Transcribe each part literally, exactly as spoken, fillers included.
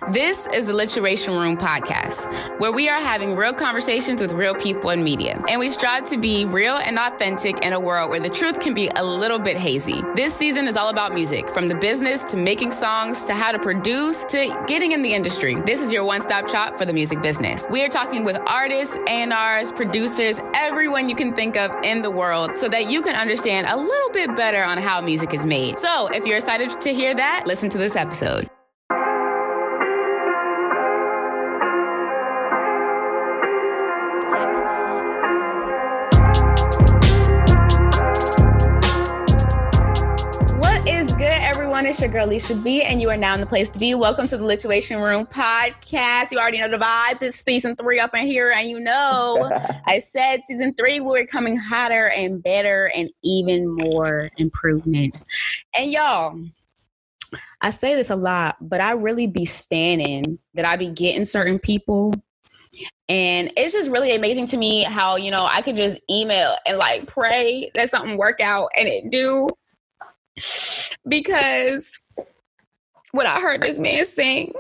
This is the Lituation Room podcast, where we are having real conversations with real people in media. And we strive to be real and authentic in a world where the truth can be a little bit hazy. This season is all about music, from the business to making songs to how to produce to getting in the industry. This is your one-stop shop for the music business. We are talking with artists, A and Rs, producers, everyone you can think of in the world so that you can understand a little bit better on how music is made. So if you're excited to hear that, listen to this episode. It's your girl, Alicia B, and you are now in the place to be. Welcome to the Lituation Room podcast. You already know the vibes. It's season three up in here, and you know, I said season three, we're coming hotter and better and even more improvements. And y'all, I say this a lot, but I really be standing that I be getting certain people. And it's just really amazing to me how, you know, I could just email and like pray that something work out and it do. Because when I heard this man sing,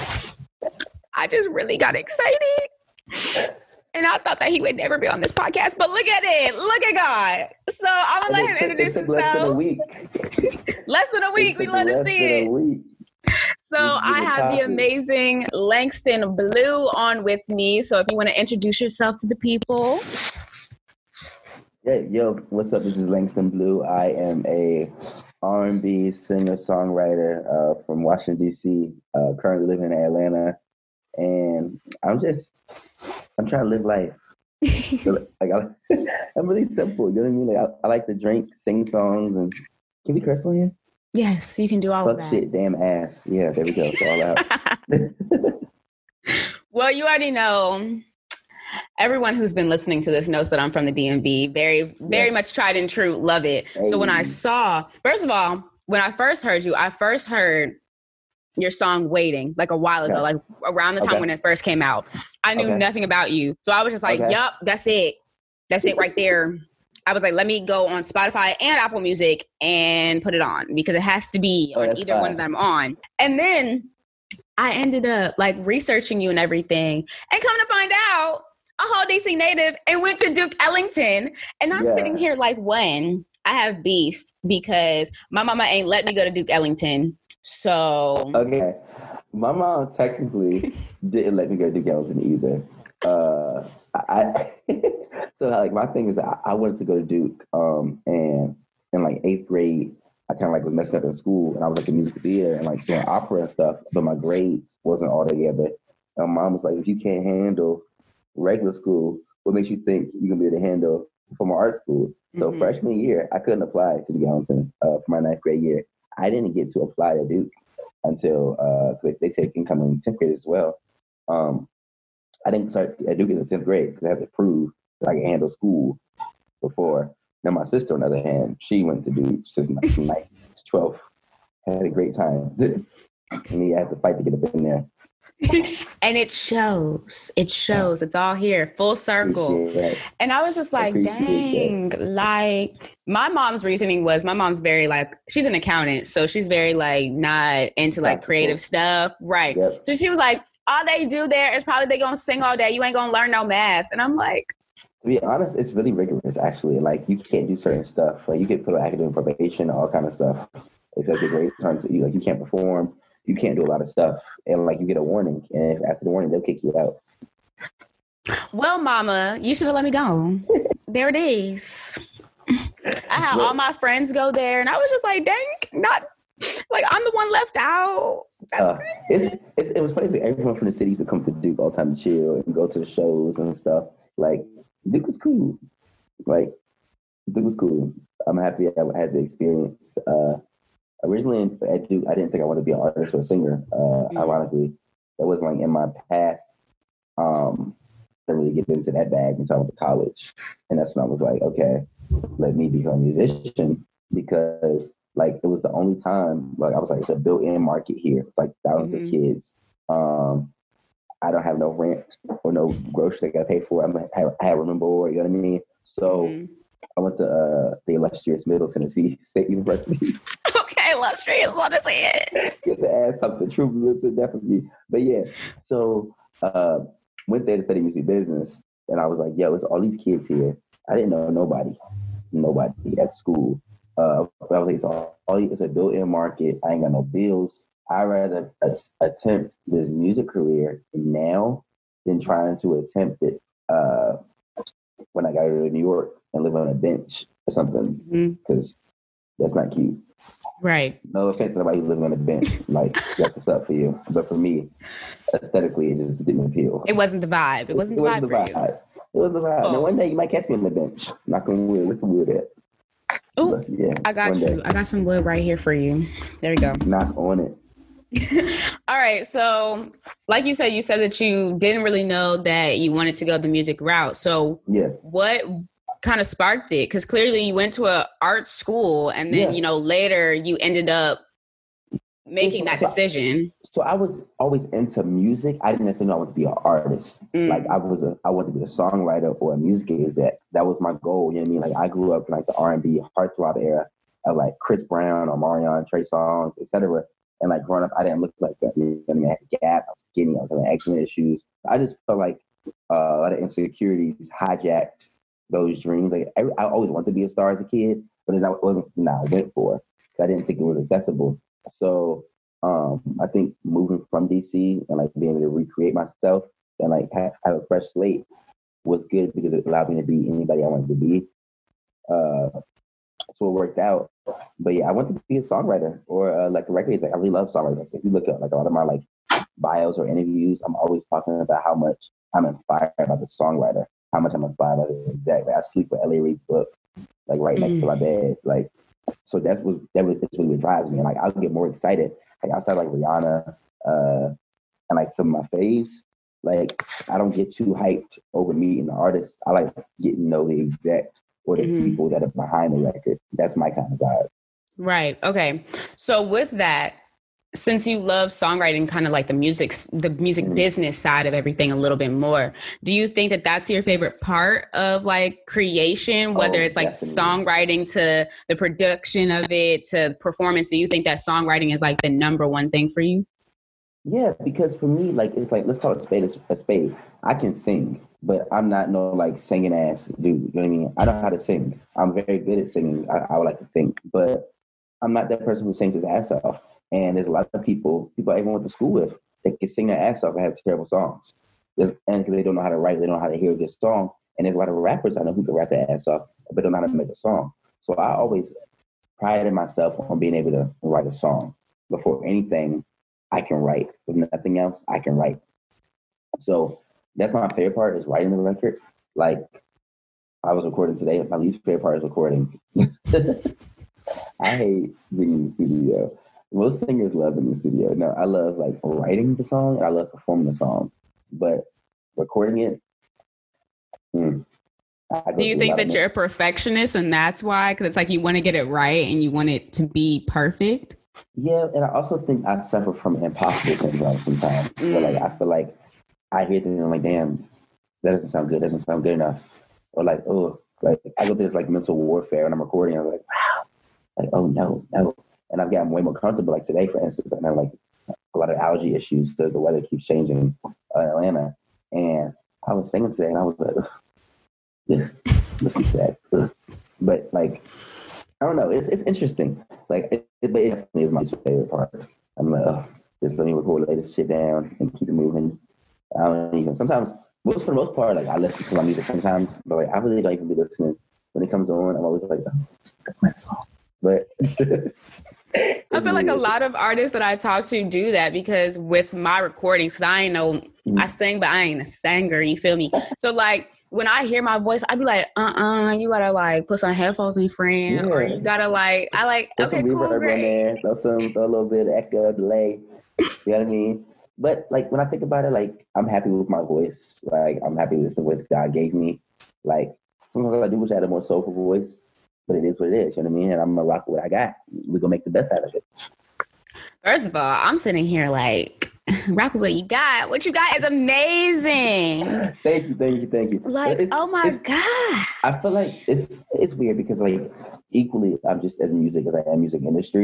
I just really got excited. And I thought that he would never be on this podcast. But look at it. Look at God. So I'm going to let him introduce himself. Less than a week. Less than a week. We love to see it. So I have the amazing Langston Blue on with me. So if you want to introduce yourself to the people. Yeah, yo, what's up? This is Langston Blue. I am a R and B singer-songwriter uh, from Washington, D C, uh, currently living in Atlanta. And I'm just, I'm trying to live life. So, like, I, I'm really simple, you know what I mean? Like, I, I like to drink, sing songs, and can we curse on here? Yes, you can do all Fuck of that. Shit, damn ass. Yeah, there we go. It's all out. Well, you already know. Everyone who's been listening to this knows that I'm from the D M V. Very, very yeah. much tried and true. Love it. Hey. So when I saw, first of all, when I first heard you, I first heard your song Waiting, like a while ago, okay. like around the time okay. when it first came out. I knew okay. nothing about you. So I was just like, okay. yup, that's it. That's it right there. I was like, let me go on Spotify and Apple Music and put it on because it has to be oh, on either fine. one that I'm on. And then I ended up like researching you and everything and come to find out a whole D C native and went to Duke Ellington. And I'm yeah. sitting here like, when I have beef because my mama ain't let me go to Duke Ellington. So. Okay. My mom technically didn't let me go to Duke Ellington either. Uh, I So like my thing is I, I wanted to go to Duke um, and in like eighth grade, I kind of like was messing up in school and I was like in musical theater and like doing opera and stuff, but my grades wasn't all together. And my mom was like, if you can't handle regular school, what makes you think you're gonna be able to handle from art school? So mm-hmm. freshman year, I couldn't apply to Duke Ellington uh, for my ninth grade year. I didn't get to apply to Duke until uh, they take incoming tenth grade as well. Um, I didn't start at Duke in the tenth grade because I had to prove that I could handle school before. Now my sister, on the other hand, she went to Duke since like twelve, had a great time, and he had to fight to get up in there. And it shows. It shows. It's all here, full circle. And I was just like, dang, that. like my mom's reasoning was my mom's very like, she's an accountant. So she's very like not into like creative stuff. Right. Yep. So she was like, all they do there is probably they going to sing all day. You ain't going to learn no math. And I'm like. To be honest, it's really rigorous, actually. Like you can't do certain stuff. Like you get put on academic probation, all kind of stuff. If like your grades turns to you, like you can't perform. You can't do a lot of stuff. And like you get a warning. And after the warning, they'll kick you out. Well, mama, you should have let me go. There it is. I had all my friends go there and I was just like, dang, not like I'm the one left out. That's uh, it's, it's, it was funny. Like, everyone from the city used to come to Duke all the time to chill and go to the shows and stuff. Like Duke was cool. Like Duke was cool. I'm happy I had the experience. Uh, Originally at Duke, I didn't think I wanted to be an artist or a singer. Uh, mm-hmm. Ironically, that wasn't like in my path. Um, I didn't really get into that bag until I went to college, and that's when I was like, okay, let me become a musician because like it was the only time like I was like it's a built-in market here, like thousands mm-hmm. of kids. Um, I don't have no rent or no groceries I got to pay for. I'm I have a room board, you know what I mean? So mm-hmm. I went to uh, the illustrious Middle Tennessee State University. Okay, illustrious. What is it? Get to add something true, listen, definitely. But yeah, so uh, went there to study music business, and I was like, yo, it's all these kids here. I didn't know nobody, nobody at school. Uh, I was like, it's, all, it's a built-in market. I ain't got no bills. I'd rather a- attempt this music career now than trying to attempt it uh, when I got to New York and live on a bench or something, because mm-hmm. that's not cute. Right. No offense to nobody who's living on a bench. Like, that's what's up for you. But for me, aesthetically, it just didn't appeal. It wasn't the vibe. It wasn't the vibe for you. It wasn't the vibe. Oh. Now, one day you might catch me on the bench. Knock on wood. What's some wood at? Oh, yeah, I got you. Day. I got some wood right here for you. There you go. Knock on it. All right. So, like you said, you said that you didn't really know that you wanted to go the music route. So, yeah, what kind of sparked it? Because clearly you went to an art school, and then yeah. you know later you ended up making that so, decision. So I was always into music. I didn't necessarily know I wanted to be an artist. Mm. Like I was a, I wanted to be a songwriter or a music exec. That was my goal. You know what I mean? Like I grew up in like the R and B heartthrob era of like Chris Brown or Marion, Trey Songz, et cetera. And like growing up, I didn't look like that. You know what I mean? I had a gap. I was skinny. I was having eczema issues. I just felt like uh, a lot of insecurities hijacked those dreams. Like I, I always wanted to be a star as a kid, but it wasn't something I went for. I didn't think it was accessible. So um, I think moving from D C and like being able to recreate myself and like have, have a fresh slate was good because it allowed me to be anybody I wanted to be. Uh, so it worked out. But yeah, I wanted to be a songwriter or uh, like a record exec. I really love songwriting. If you look at like a lot of my like bios or interviews, I'm always talking about how much I'm inspired by the songwriter, how much I'm inspired by the exec. Like I sleep with L A Reid's book, like right next mm. to my bed. Like, so that's what that was that's really what drives me. And like I'll get more excited. Like outside like Rihanna, uh, and like some of my faves. Like I don't get too hyped over meeting the artist. I like getting to know the exec or the mm-hmm. people that are behind the record. That's my kind of vibe. Right. Okay. So with that, since you love songwriting, kind of like the music, the music mm-hmm. business side of everything a little bit more, do you think that that's your favorite part of like creation, whether oh, it's like definitely. Songwriting to the production of it to performance? Do you think that songwriting is like the number one thing for you? Yeah, because for me, like, it's like, let's call it a spade a spade. I can sing, but I'm not no like singing ass dude. You know what I mean? I know how to sing. I'm very good at singing. I, I would like to think, but I'm not that person who sings his ass off. And there's a lot of people, people I even went to school with, they can sing their ass off and have terrible songs. There's, and because they don't know how to write, they don't know how to hear a good song. And there's a lot of rappers I know who can rap their ass off, but don't know how to make a song. So I always prided myself on being able to write a song. Before anything, I can write. If nothing else, I can write. So that's my favorite part is writing the record. Like I was recording today. My least favorite part is recording. I hate being in the studio. Most singers love in the studio. No, I love like writing the song. And I love performing the song, but recording it. Hmm, Do you think that you're a perfectionist and that's why? Because it's like you want to get it right and you want it to be perfect. Yeah, and I also think I suffer from imposter syndrome sometimes. Mm. Where like I feel like I hear things and I'm like, damn, that doesn't sound good. That doesn't sound good enough. Or like, oh, like I go through this like mental warfare when I'm recording. I'm like, wow, like oh no, no. And I've gotten way more comfortable. Like today, for instance, I have like a lot of allergy issues because the weather keeps changing uh, in Atlanta. And I was singing today, and I was like, ugh, yeah, listen to that. Ugh. But like, I don't know. It's it's interesting. Like, it, it, but it definitely is my favorite part. I'm like, oh, just let me record, lay this shit down, and keep it moving. I don't even. Sometimes, most for the most part, like I listen to my music sometimes, but like I really don't even be listening when it comes on. I'm always like, oh, that's my song. But I feel like a lot of artists that I talk to do that because with my recordings, cause I ain't know mm-hmm. I sing, but I ain't a singer. You feel me? So like when I hear my voice, I be like, uh, uh-uh, uh, you gotta like put some headphones in front, yeah. or you gotta like, I like, Put okay, some cool, reverb great. On there, throw some, throw a little bit of echo, delay. You know what I mean? But like when I think about it, like I'm happy with my voice. Like I'm happy with the voice God gave me. Like sometimes I do wish I had a more soulful voice. But it is what it is, you know what I mean? And I'm gonna rock with what I got. We're gonna make the best out of it. First of all, I'm sitting here like, rock with what you got. What you got is amazing. Thank you, thank you, thank you. Like, oh my God. I feel like it's it's weird because like equally I'm just as music as I am music industry.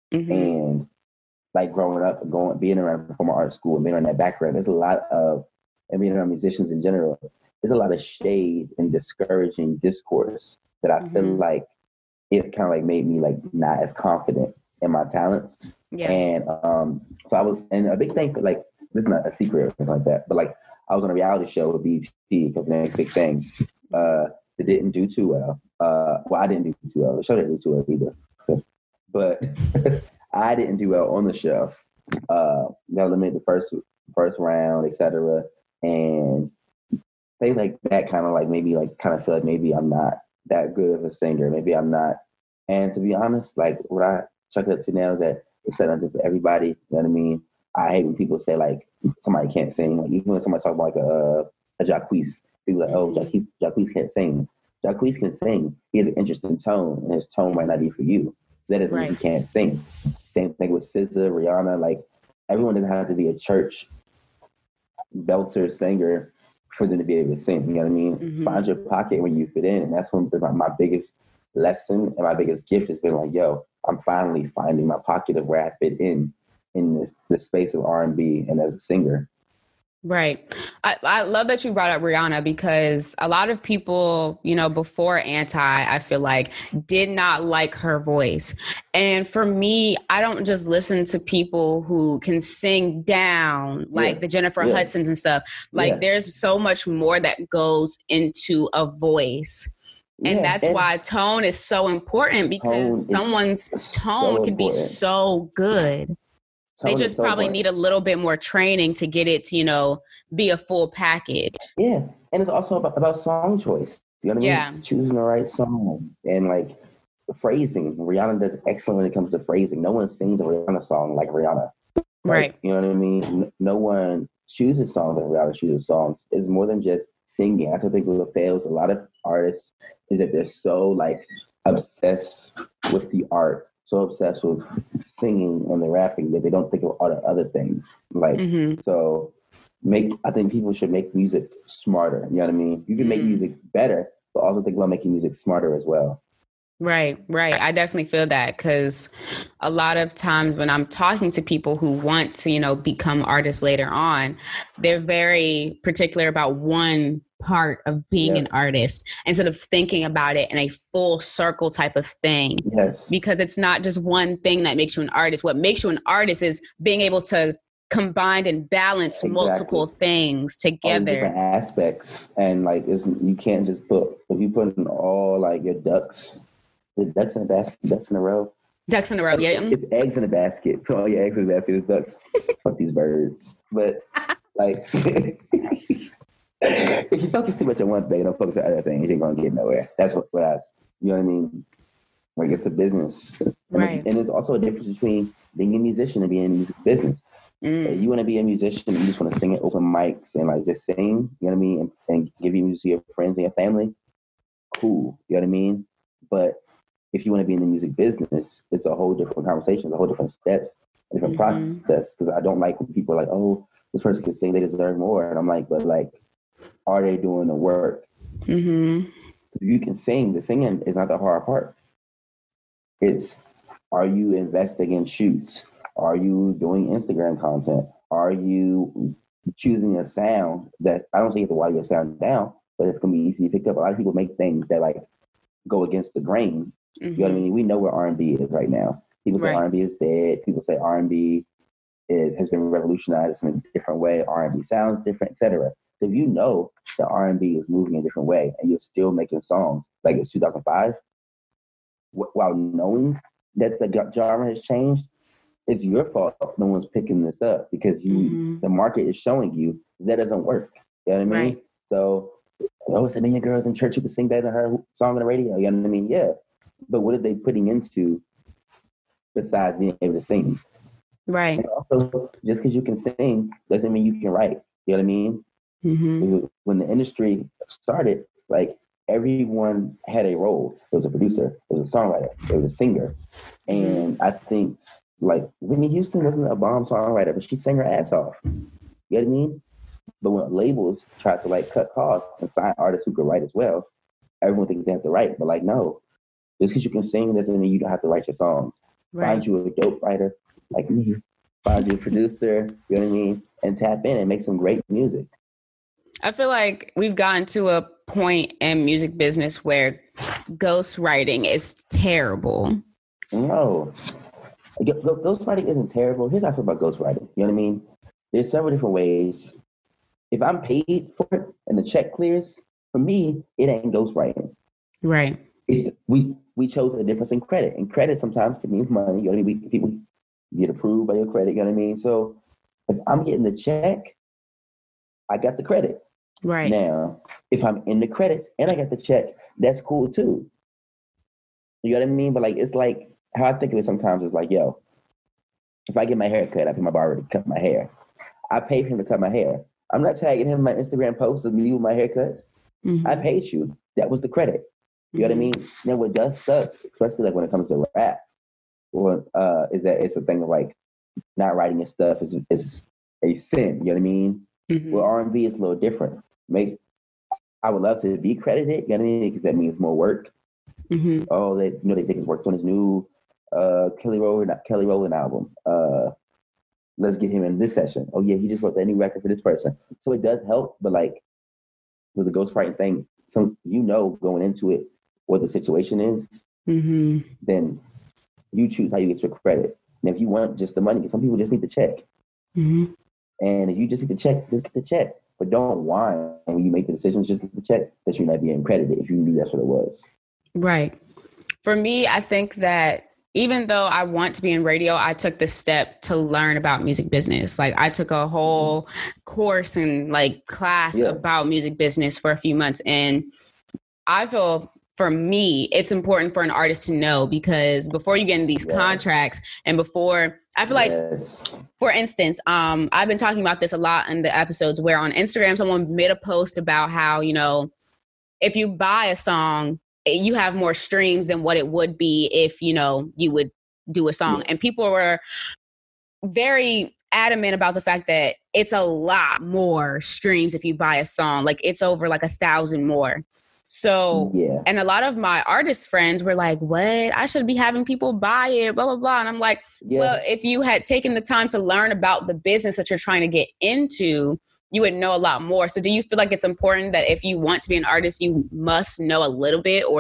Mm-hmm. And like growing up, going being around performing arts school and being on that background, there's a lot of, and being around musicians in general, there's a lot of shade and discouraging discourse that I mm-hmm. feel like it kind of like made me like not as confident in my talents. Yeah. And um, so I was, and a big thing, like, this is not a secret or anything like that, but like I was on a reality show with B E T, because the next big thing, uh, it didn't do too well. Uh, well, I didn't do too well. The show didn't do too well either. But I didn't do well on the show. Uh, got eliminated the first first round, et cetera. And they like that kind of like made me like kind of feel like maybe I'm not that good of a singer. Maybe I'm not. And to be honest, like what I chuck it up to now is that it's set up for everybody. You know what I mean? I hate when people say like somebody can't sing. Like even when somebody talk about like a a Jacquees, people are like, oh, Jacquees, Jacquees can't sing. Jacquees can sing. He has an interesting tone, and his tone might not be for you. That doesn't mean he can't sing. Same thing with S Z A, Rihanna. Like everyone doesn't have to be a church belter singer for them to be able to sing. You know what I mean? Mm-hmm. Find your pocket where you fit in, and that's one my, my biggest lesson and my biggest gift has been like, yo, I'm finally finding my pocket of where I fit in in this the space of R and B and as a singer. Right. I, I love that you brought up Rihanna, because a lot of people, you know, before Anti, I feel like did not like her voice. And for me, I don't just listen to people who can sing down like yeah. the Jennifer yeah. Hudsons and stuff. Like yeah. there's so much more that goes into a voice. And yeah, that's and why tone is so important, because someone's tone so can be so good. Tone they just so probably important. Need a little bit more training to get it to, you know, be a full package. Yeah. And it's also about, about song choice. You know what I mean? Yeah. It's choosing the right songs and like the phrasing. Rihanna does excellent when it comes to phrasing. No one sings a Rihanna song like Rihanna. Like, right. You know what I mean? No one chooses songs like Rihanna chooses songs. It's more than just singing. That's what I think what fails a lot of artists is that they're so like obsessed with the art, so obsessed with singing and the rapping that they don't think of all the other things. Like, mm-hmm. so make, I think people should make music smarter. You know what I mean? You can mm-hmm. make music better, but also think about making music smarter as well. Right, right. I definitely feel that, because a lot of times when I'm talking to people who want to, you know, become artists later on, they're very particular about one part of being yeah. an artist instead of thinking about it in a full circle type of thing. Yes. Because it's not just one thing that makes you an artist. What makes you an artist is being able to combine and balance exactly. multiple things together. All different aspects. And like, it's, you can't just put, if you put in all like your ducks, the ducks in a basket, ducks in a row. Ducks in a row, yeah. It's eggs in a basket. Put all your eggs in a basket. It's ducks. Fuck these birds. But like, if you focus too much on one thing, don't focus on other things, you ain't gonna get nowhere. That's what, what I, you know what I mean? Like it's a business. And right. It's, and there's also a difference between being a musician and being in the music business. Mm. If you want to be a musician and you just want to sing at open mics and like just sing, you know what I mean? And, and give your music to your friends and your family, cool. You know what I mean? But if you want to be in the music business, it's a whole different conversation, a whole different steps, a different mm-hmm. process. Because I don't like when people are like, oh, this person can sing, they deserve more. And I'm like, but like, are they doing the work? Mm-hmm. If you can sing, the singing is not the hard part. It's, are you investing in shoots? Are you doing Instagram content? Are you choosing a sound that, I don't think you have to water your sound down, but it's going to be easy to pick up. A lot of people make things that like go against the grain. Mm-hmm. You know what I mean? We know where R and B is right now. People say right. R and B is dead. People say R and B it has been revolutionized in a different way. R and B sounds different, et cetera. So if you know that R and B is moving a different way and you're still making songs like it's two thousand five, w- while knowing that the genre has changed, it's your fault no one's picking this up because you mm-hmm. the market is showing you that doesn't work. You know what I mean? Right. So, oh, it's a million girls in church who can sing better than her song on the radio. You know what I mean? Yeah. But what are they putting into besides being able to sing? Right. And also, just because you can sing doesn't mean you can write. You know what I mean? Mm-hmm. When the industry started, like everyone had a role. There was a producer, there was a songwriter, there was a singer. And I think like Whitney Houston wasn't a bomb songwriter, but she sang her ass off. You know what I mean? But when labels try to like cut costs and sign artists who could write as well, everyone thinks they have to write. But like, no, just because you can sing doesn't mean you don't have to write your songs. right. find you a dope writer like me, find you a producer, you know what I mean, and tap in and make some great music. I feel like we've gotten to a point in music business where ghostwriting is terrible. No, ghostwriting isn't terrible. Here's how I feel about ghostwriting. You know what I mean? There's several different ways. If I'm paid for it and the check clears, for me, it ain't ghostwriting. Right. It's we we chose a difference in credit, and credit sometimes it means money. You know what I mean? We, people get approved by your credit. You know what I mean? So if I'm getting the check, I got the credit. Right. Now, if I'm in the credits and I got the check, that's cool too. You know what I mean? But like, it's like how I think of it sometimes is like, yo, if I get my hair cut, I pay my barber to cut my hair. I pay for him to cut my hair. I'm not tagging him in my Instagram post of me with my haircut. Mm-hmm. I paid you. That was the credit. You know mm-hmm. what I mean? Now, what does suck, especially like when it comes to rap, or uh, is that it's a thing of like not writing your stuff is is a sin. You know what I mean? Mm-hmm. Well, R and B is a little different. Make I would love to be credited. You know what I mean? Because that means more work. Mm-hmm. Oh, they you know they think he's worked on his new uh, Kelly Rowland Kelly Rowland album. Uh, let's get him in this session. Oh yeah, he just wrote that new record for this person. So it does help, but like with the ghostwriting thing, some you know going into it what the situation is, mm-hmm. then you choose how you get your credit. And if you want just the money, because some people just need the check. Mm-hmm. And if you just need the check, just get the check. But don't whine when you make the decisions, just get the check that you're not being credited if you knew that's what it was. Right. For me, I think that even though I want to be in radio, I took the step to learn about music business. Like I took a whole course and like class yeah. about music business for a few months. And I feel for me, it's important for an artist to know, because before you get in these yeah. contracts and before, I feel like, yes. for instance, um, I've been talking about this a lot in the episodes where on Instagram, someone made a post about how, you know, if you buy a song, you have more streams than what it would be if, you know, you would do a song. Yeah. And people were very adamant about the fact that it's a lot more streams if you buy a song. Like it's over like a thousand more. So, yeah. and a lot of my artist friends were like, what? I should be having people buy it, blah, blah, blah. And I'm like, yeah. well, if you had taken the time to learn about the business that you're trying to get into, you would know a lot more. So do you feel like it's important that if you want to be an artist, you must know a little bit or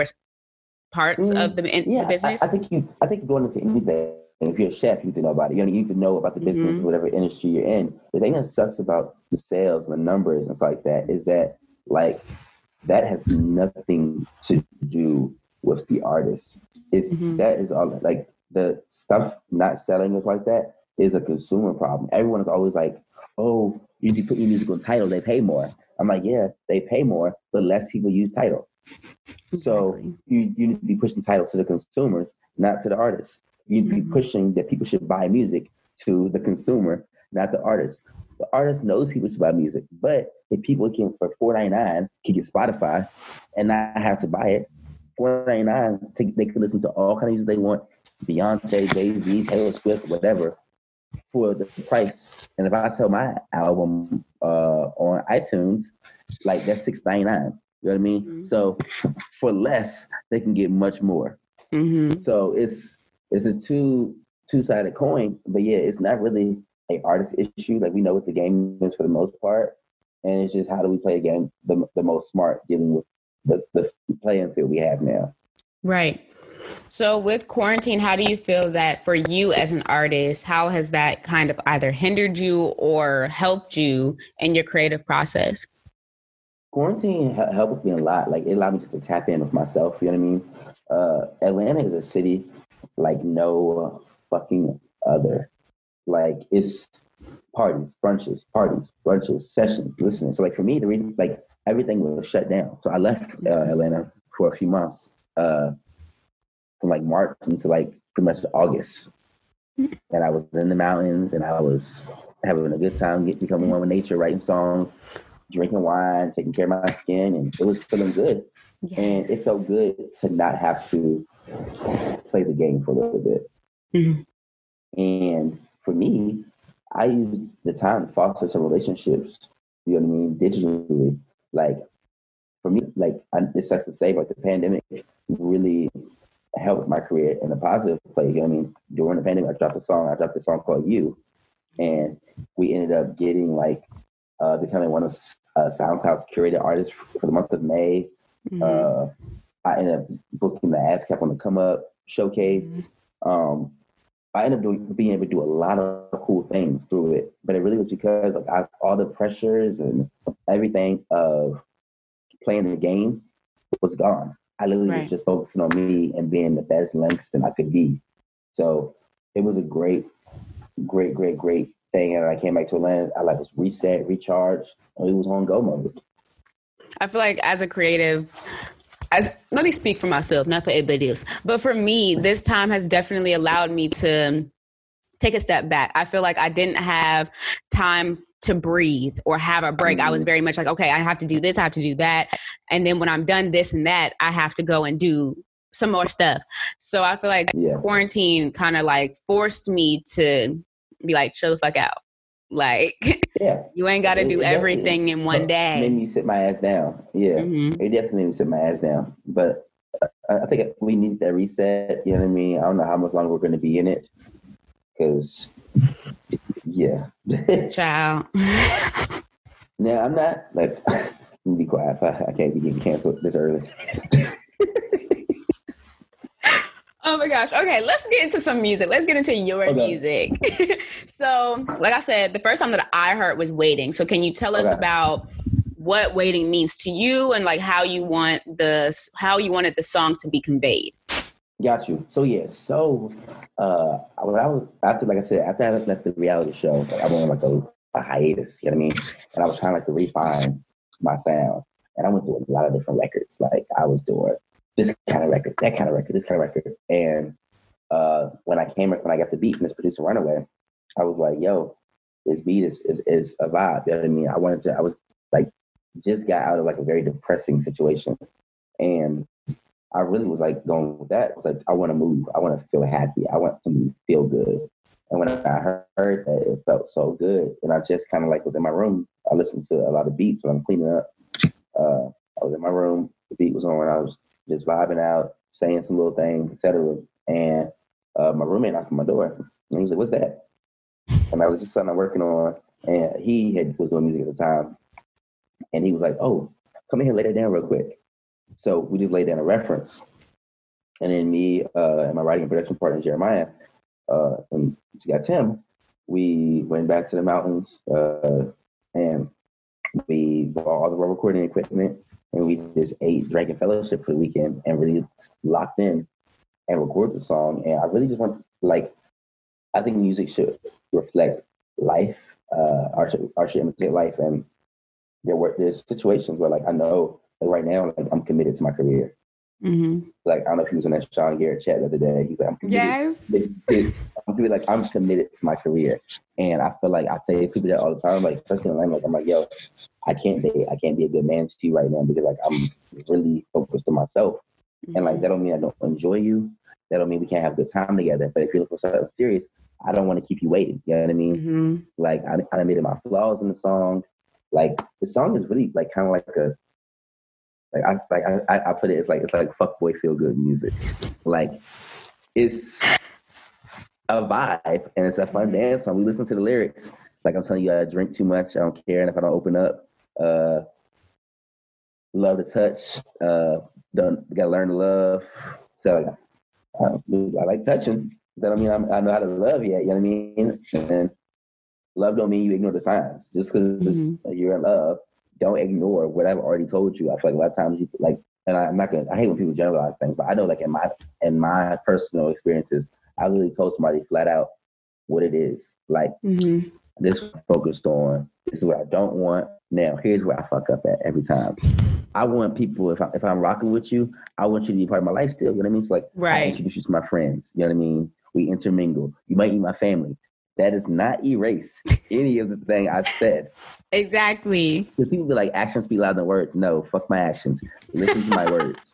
parts mm, of the, in, yeah, the business? I, I think you, I think going into anything, if you're a chef, you need to know about it. You know, you need to know about the business, mm-hmm. whatever industry you're in. The thing that sucks about the sales and the numbers and stuff like that is that, like, that has nothing to do with the artist. It's mm-hmm. that is all like the stuff not selling is like that is a consumer problem. Everyone is always like, oh, you need to put your music on Tidal, they pay more. I'm like, yeah, they pay more, but less people use Tidal. Exactly. So you, you need to be pushing Tidal to the consumers, not to the artists. You need to mm-hmm. be pushing that people should buy music to the consumer, not the artist. The artist knows people should buy music, but if people can for four ninety-nine can get Spotify and not have to buy it, four ninety-nine they can listen to all kinds of music they want, Beyonce, Jay-Z, Taylor Swift, whatever, for the price. And if I sell my album uh, on iTunes, like that's six ninety-nine. You know what I mean? Mm-hmm. So for less, they can get much more. Mm-hmm. So it's it's a two two sided coin, but yeah, it's not really an artist issue. Like we know what the game is for the most part, and it's just how do we play a game the the most smart, dealing with the the playing field we have now. Right. So with quarantine, how do you feel that for you as an artist, how has that kind of either hindered you or helped you in your creative process? Quarantine helped me a lot. Like it allowed me just to tap in with myself. You know what I mean? Uh, Atlanta is a city like no fucking other. Like it's parties, brunches, parties, brunches, sessions, listening. So like for me, the reason like everything was shut down. So I left uh, Atlanta for a few months, uh, from like March into like pretty much August. And I was in the mountains and I was having a good time, get, becoming one with nature, writing songs, drinking wine, taking care of my skin, and it was feeling good. Yes. And it felt good to not have to play the game for a little bit. Mm-hmm. And for me, I used the time to foster some relationships, you know what I mean, digitally. Like, for me, like, I, it sucks to say, but the pandemic really helped my career in a positive place. You know what I mean? During the pandemic, I dropped a song. I dropped a song called You, and we ended up getting like uh, becoming one of uh, SoundCloud's curated artists for the month of May. Mm-hmm. Uh, I ended up booking the ASCAP on the Come Up showcase. Um, I ended up doing, being able to do a lot of cool things through it, but it really was because like I, all the pressures and everything of playing the game was gone. I literally right. was just focusing on me and being the best Langston I could be. So it was a great, great, great, great thing. And I came back to Atlanta. I like was reset, recharged, and it was on go mode. I feel like as a creative, as let me speak for myself, not for everybody else, but for me, this time has definitely allowed me to take a step back. I feel like I didn't have time to breathe or have a break. Mm-hmm. I was very much like, okay, I have to do this, I have to do that. And then when I'm done this and that, I have to go and do some more stuff. So I feel like yeah. quarantine kind of like forced me to be like, chill the fuck out. Like, yeah. you ain't got to do everything in one day. Made me sit my ass down. Yeah, mm-hmm. It definitely made me sit my ass down. But I think we need that reset. You know what I mean? I don't know how much longer we're going to be in it. Because, yeah. Child. No, I'm not. Like, let me be quiet. I, I can't be getting canceled this early. Oh my gosh. Okay, let's get into some music. Let's get into your okay. music. So, like I said, the first time that I heard was Waiting. So can you tell us okay. about what Waiting means to you and like how you want the how you wanted the song to be conveyed? Got you. So yeah, so uh when I was after like I said, after I left the reality show, like, I went on like a, a hiatus, you know what I mean? And I was trying like to refine my sound. And I went through a lot of different records. Like I was doing this kind of record, that kind of record, this kind of record. And uh, when I came, when I got the beat from this producer Runaway, I was like, yo, this beat is, is, is a vibe. You know what I mean? I wanted to, I was like, just got out of like a very depressing situation. And I really was like going with that. I was like, I want to move. I want to feel happy. I want to feel good. And when I heard that, it felt so good. And I just kind of like was in my room. I listened to a lot of beats when I'm cleaning up. Uh, I was in my room. The beat was on. I was just vibing out, saying some little things, et cetera. And uh, my roommate knocked on my door. And he was like, what's that? And I was just something I'm working on. And he had was doing music at the time. And he was like, oh, come in here, lay that down real quick. So we just laid down a reference. And then me uh, and my writing and production partner, Jeremiah, uh, and she got Tim, we went back to the mountains uh, and we bought all the recording equipment. And we just ate, drank, and fellowship for the weekend and really locked in and recorded the song. And I really just want, like, I think music should reflect life, uh, art should, art should imitate life. And there were there's situations where, like, I know, like, right now, like, I'm committed to my career. Mm-hmm. Like, I don't know if he was in that Sean Garrett chat the other day. He's like, I'm committed. Yes. It's, it's, I'm committed, like, I'm committed to my career. And I feel like I tell people that all the time, like, especially when I'm like, I'm like, yo, I can't be, I can't be a good man to you right now because, like, I'm really focused on myself. Mm-hmm. And, like, that don't mean I don't enjoy you. That don't mean we can't have a good time together. But if you're looking for something serious, I don't want to keep you waiting. You know what I mean? Mm-hmm. Like, I, I admitted my flaws in the song. Like, the song is really, like, kind of like a, Like I like I, I put it, it's like it's like fuckboy feel good music. Like it's a vibe and it's a fun dance song. We listen to the lyrics. Like I'm telling you, I drink too much. I don't care, and if I don't open up, uh, love to touch. Uh, don't gotta learn to love. So like, I, I like touching. That don't mean I'm, I know how to love yet. You know what I mean? And love don't mean you ignore the signs. Just because mm-hmm. you're in love, don't ignore what I've already told you. I feel like a lot of times you like, and I, I'm not gonna. I hate when people generalize things, but I know, like in my in my personal experiences, I really told somebody flat out what it is. Like mm-hmm. this is what I'm focused on. This is what I don't want. Now here's where I fuck up at every time. I want people, if I, if I'm rocking with you, I want you to be part of my life still. You know what I mean? It's like right. I introduce you to my friends. You know what I mean? We intermingle. You might be my family. That does not erase any of the thing I've said. Exactly. Because people be like, actions speak louder than words. No, fuck my actions. Listen to my words.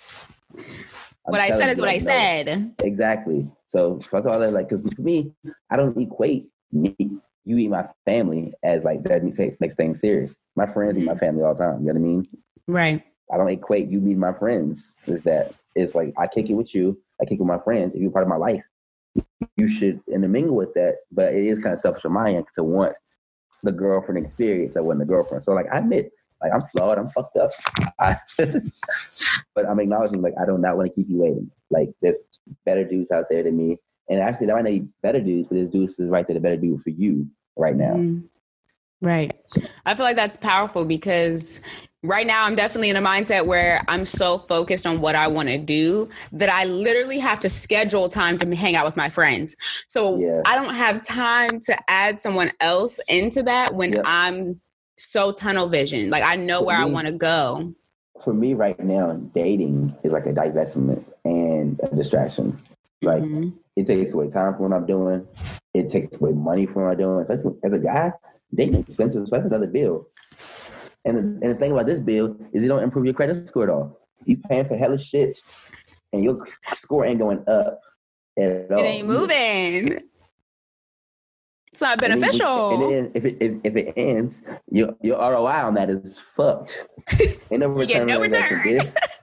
What I said is what I said. Exactly. So fuck all that. Like, because for me, I don't equate me, you eat my family as like that makes things serious. My friends eat my family all the time. You know what I mean? Right. I don't equate you meet my friends. Is that it's like I kick it with you. I kick with my friends. If you're part of my life, you should intermingle with that. But it is kind of selfish on my end to want the girlfriend experience. I wasn't the girlfriend. So like I admit, like I'm flawed, I'm fucked up. I, but I'm acknowledging like I do not want to keep you waiting. Like there's better dudes out there than me. And actually there might not be better dudes, but there's dudes is right there, the better dude for you right now. Mm. Right. I feel like that's powerful because right now I'm definitely in a mindset where I'm so focused on what I want to do that I literally have to schedule time to hang out with my friends. So yeah. I don't have time to add someone else into that when yep. I'm so tunnel vision. Like I know for where me, I want to go. For me right now, dating is like a divestment and a distraction. Like mm-hmm. it takes away time from what I'm doing. It takes away money from what I'm doing. As, as a guy, dating is expensive, so that's another bill. And the, and the thing about this bill is it don't improve your credit score at all. You're paying for hella shit, and your score ain't going up at all. It ain't moving. It's not beneficial. And then, and then if it if, if it ends, your your R O I on that is fucked. Ain't no return. no return.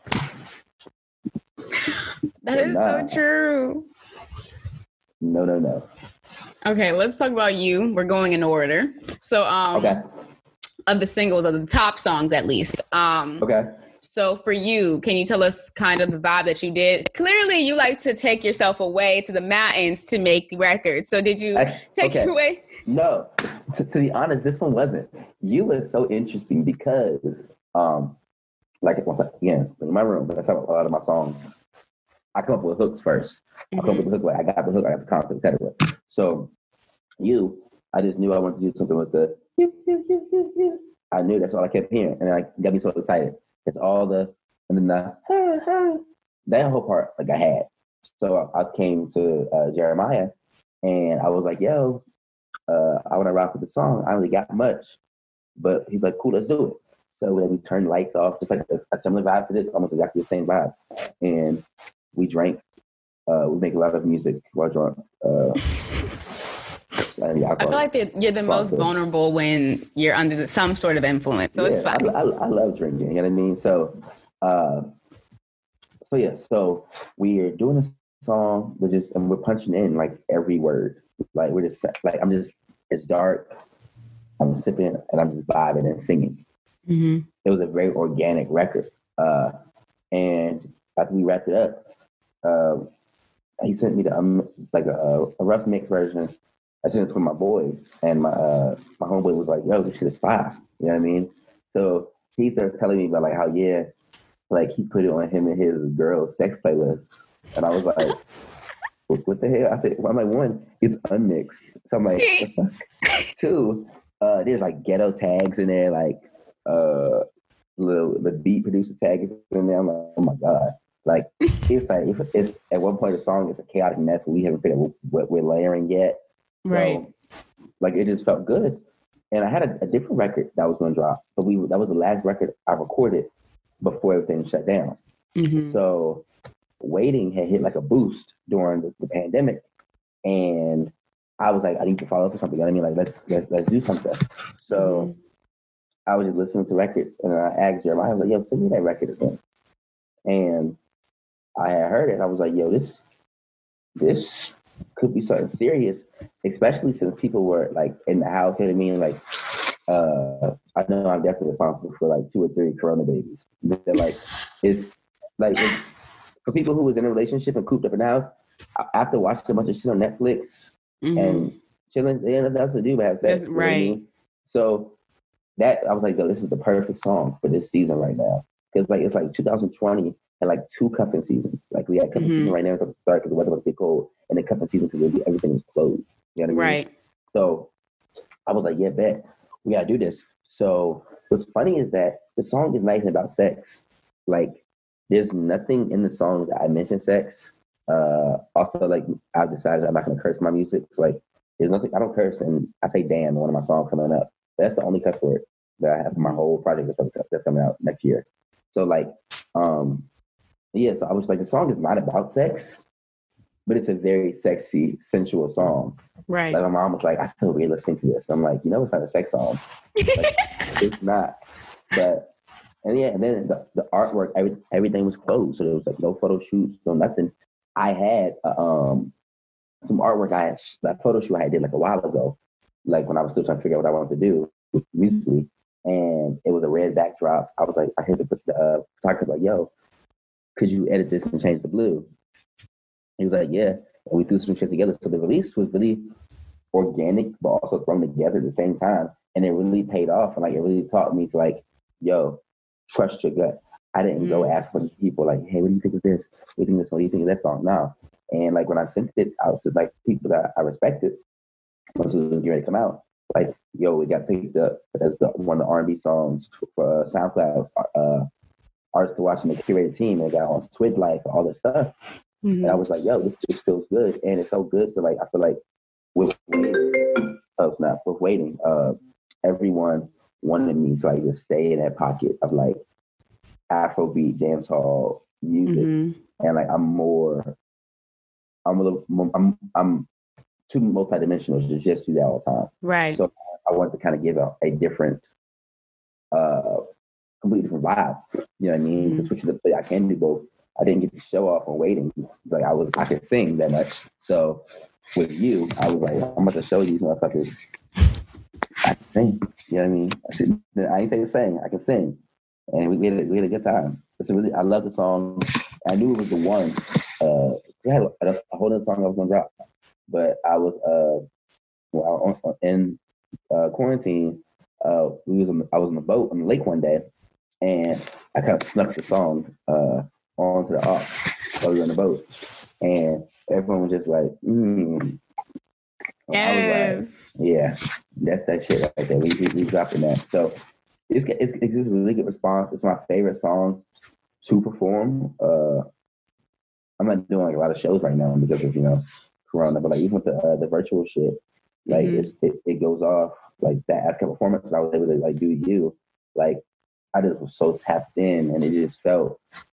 That is nah. so true. No, no, no. Okay, let's talk about you. We're going in order. So, um, okay. of the singles, of the top songs at least. Um, okay. So for you, can you tell us kind of the vibe that you did? Clearly, you like to take yourself away to the mountains to make records. So did you I, take okay. you away? No. To, to be honest, this one wasn't. You was so interesting because, um, like, again, in my room, that's how a lot of my songs, I come up with hooks first. Mm-hmm. I come up with the hook, like I got the hook, I got the concept, et cetera. So you, I just knew I wanted to do something with the you, you, you, you, you. I knew that's all I kept hearing, and then I got me so excited. It's all the and then the ha, ha, that whole part like I had. So I came to uh, Jeremiah, and I was like, "Yo, uh, I want to rock with the song. I don't really got much," but he's like, "Cool, let's do it." So then we turned lights off, just like a, a similar vibe to this, almost exactly the same vibe, and we drank. Uh, we make a lot of music while drunk. Uh, I feel like you're the most vulnerable when you're under some sort of influence, so yeah, it's fine. I, I, I love drinking, you know what I mean? So, uh, so yeah, so we're doing a song, we're just, and we're punching in like every word. Like we're just, like I'm just, it's dark, I'm sipping, and I'm just vibing and singing. Mm-hmm. It was a very organic record. Uh, and after we wrapped it up, uh, he sent me the, um, like a, a rough mix version. I sent it to my boys, and my uh, my homeboy was like, "Yo, this shit is fire." You know what I mean? So he started telling me about like how yeah, like he put it on him and his girl's sex playlist, and I was like, "What, what the hell?" I said, well, "I'm like one, it's unmixed." So I'm like, what the fuck? Two, uh, there's like ghetto tags in there, like uh, little the beat producer tag is in there. I'm like, oh my god. Like it's like if it's at one point the song is a chaotic mess. We haven't figured out what we're layering yet. So, right. like, it just felt good. And I had a, a different record that was going to drop, but we that was the last record I recorded before everything shut down. Mm-hmm. So, Waiting had hit like a boost during the, the pandemic. And I was like, I need to follow up with something. You know what I mean? Like, let's, let's, let's do something. So, mm-hmm. I was just listening to records, and I asked Jeremiah, I was like, yo, send me that record again. And I had heard it, and I was like, yo, this, this, could be something serious, especially since people were like in the house. You know what I mean? Like, uh, I know I'm definitely responsible for like two or three Corona babies. They're like, it's like it's, for people who was in a relationship and cooped up in the house after watching a bunch of shit on Netflix mm-hmm. and chilling, they had nothing else to do but have sex. That's right. You know what I mean? So that I was like, yo, this is the perfect song for this season right now because like it's like two thousand twenty. And like two cuffing seasons. Like we had cuffing mm-hmm. season right now because it started because the weather was big cold, and then cuffing season because everything was closed. You know what I mean? Right. So I was like, yeah, bet. We gotta do this. So what's funny is that the song is not even about sex. Like there's nothing in the song that I mention sex. Uh, also, like I've decided I'm not gonna curse my music. So like there's nothing, I don't curse, and I say damn in one of my songs coming up. That's the only cuss word that I have for my whole project that's coming out next year. So like, um, yeah, so I was like, the song is not about sex, but it's a very sexy, sensual song. Right. Like my mom was like, I feel weird listening to this. I'm like, you know, it's not a sex song. Like, it's not. But, and yeah, and then the, the artwork, every, everything was closed. So there was like no photo shoots, no nothing. I had uh, um some artwork I had, that photo shoot I did like a while ago, like when I was still trying to figure out what I wanted to do musically. And it was a red backdrop. I was like, I hit the uh, photographer like, yo, could you edit this and change the blue? He was like, yeah. And we threw some shit together. So the release was really organic, but also thrown together at the same time. And it really paid off. And like, it really taught me to like, yo, trust your gut. I didn't mm-hmm. go ask a bunch of people like, hey, what do you think of this? What do you think of this song? What do you think of that song? No. And like when I sent it out to like people that I respected, once it was getting ready to come out, like, yo, it got picked up as the one of the R and B songs for, for uh, SoundCloud uh, artists to watch in the curated team. It got on Twid Life, all this stuff. Mm-hmm. And I was like, yo, this, this feels good. And it felt good to like, I feel like with waiting, oh snap, with waiting, uh, everyone wanted me to like just stay in that pocket of like Afrobeat, dancehall music. Mm-hmm. And like, I'm more, I'm a little, I'm, I'm too multidimensional to just do that all the time. Right. So I wanted to kind of give a, a different, uh, completely different vibe. You know what I mean? Mm-hmm. To switch it up, I can do both. I didn't get to show off on waiting. Like I was, I could sing that much. So with you, I was like, I'm about to show these motherfuckers I can sing. You know what I mean? I, should, I ain't saying sing, I can sing. And we, we, had, a, we had a good time. It's a really, I love the song. I knew it was the one. Uh, we had a, a whole other song I was gonna drop, but I was uh, well, on, in uh, quarantine. Uh, we was on, I was on the boat on the lake one day, and I kind of snuck the song uh, onto the aux while we were on the boat, and everyone was just like, mm. Yes. I was like, yeah, that's that shit right there. We we, we dropping that. So it's it's it's just a really good response. It's my favorite song to perform. Uh, I'm not doing like a lot of shows right now because of, you know, Corona, but like even with the uh, the virtual shit, like mm-hmm. it's, it it goes off like that ASCAP performance that I was able to like do you, like I just was so tapped in and it just felt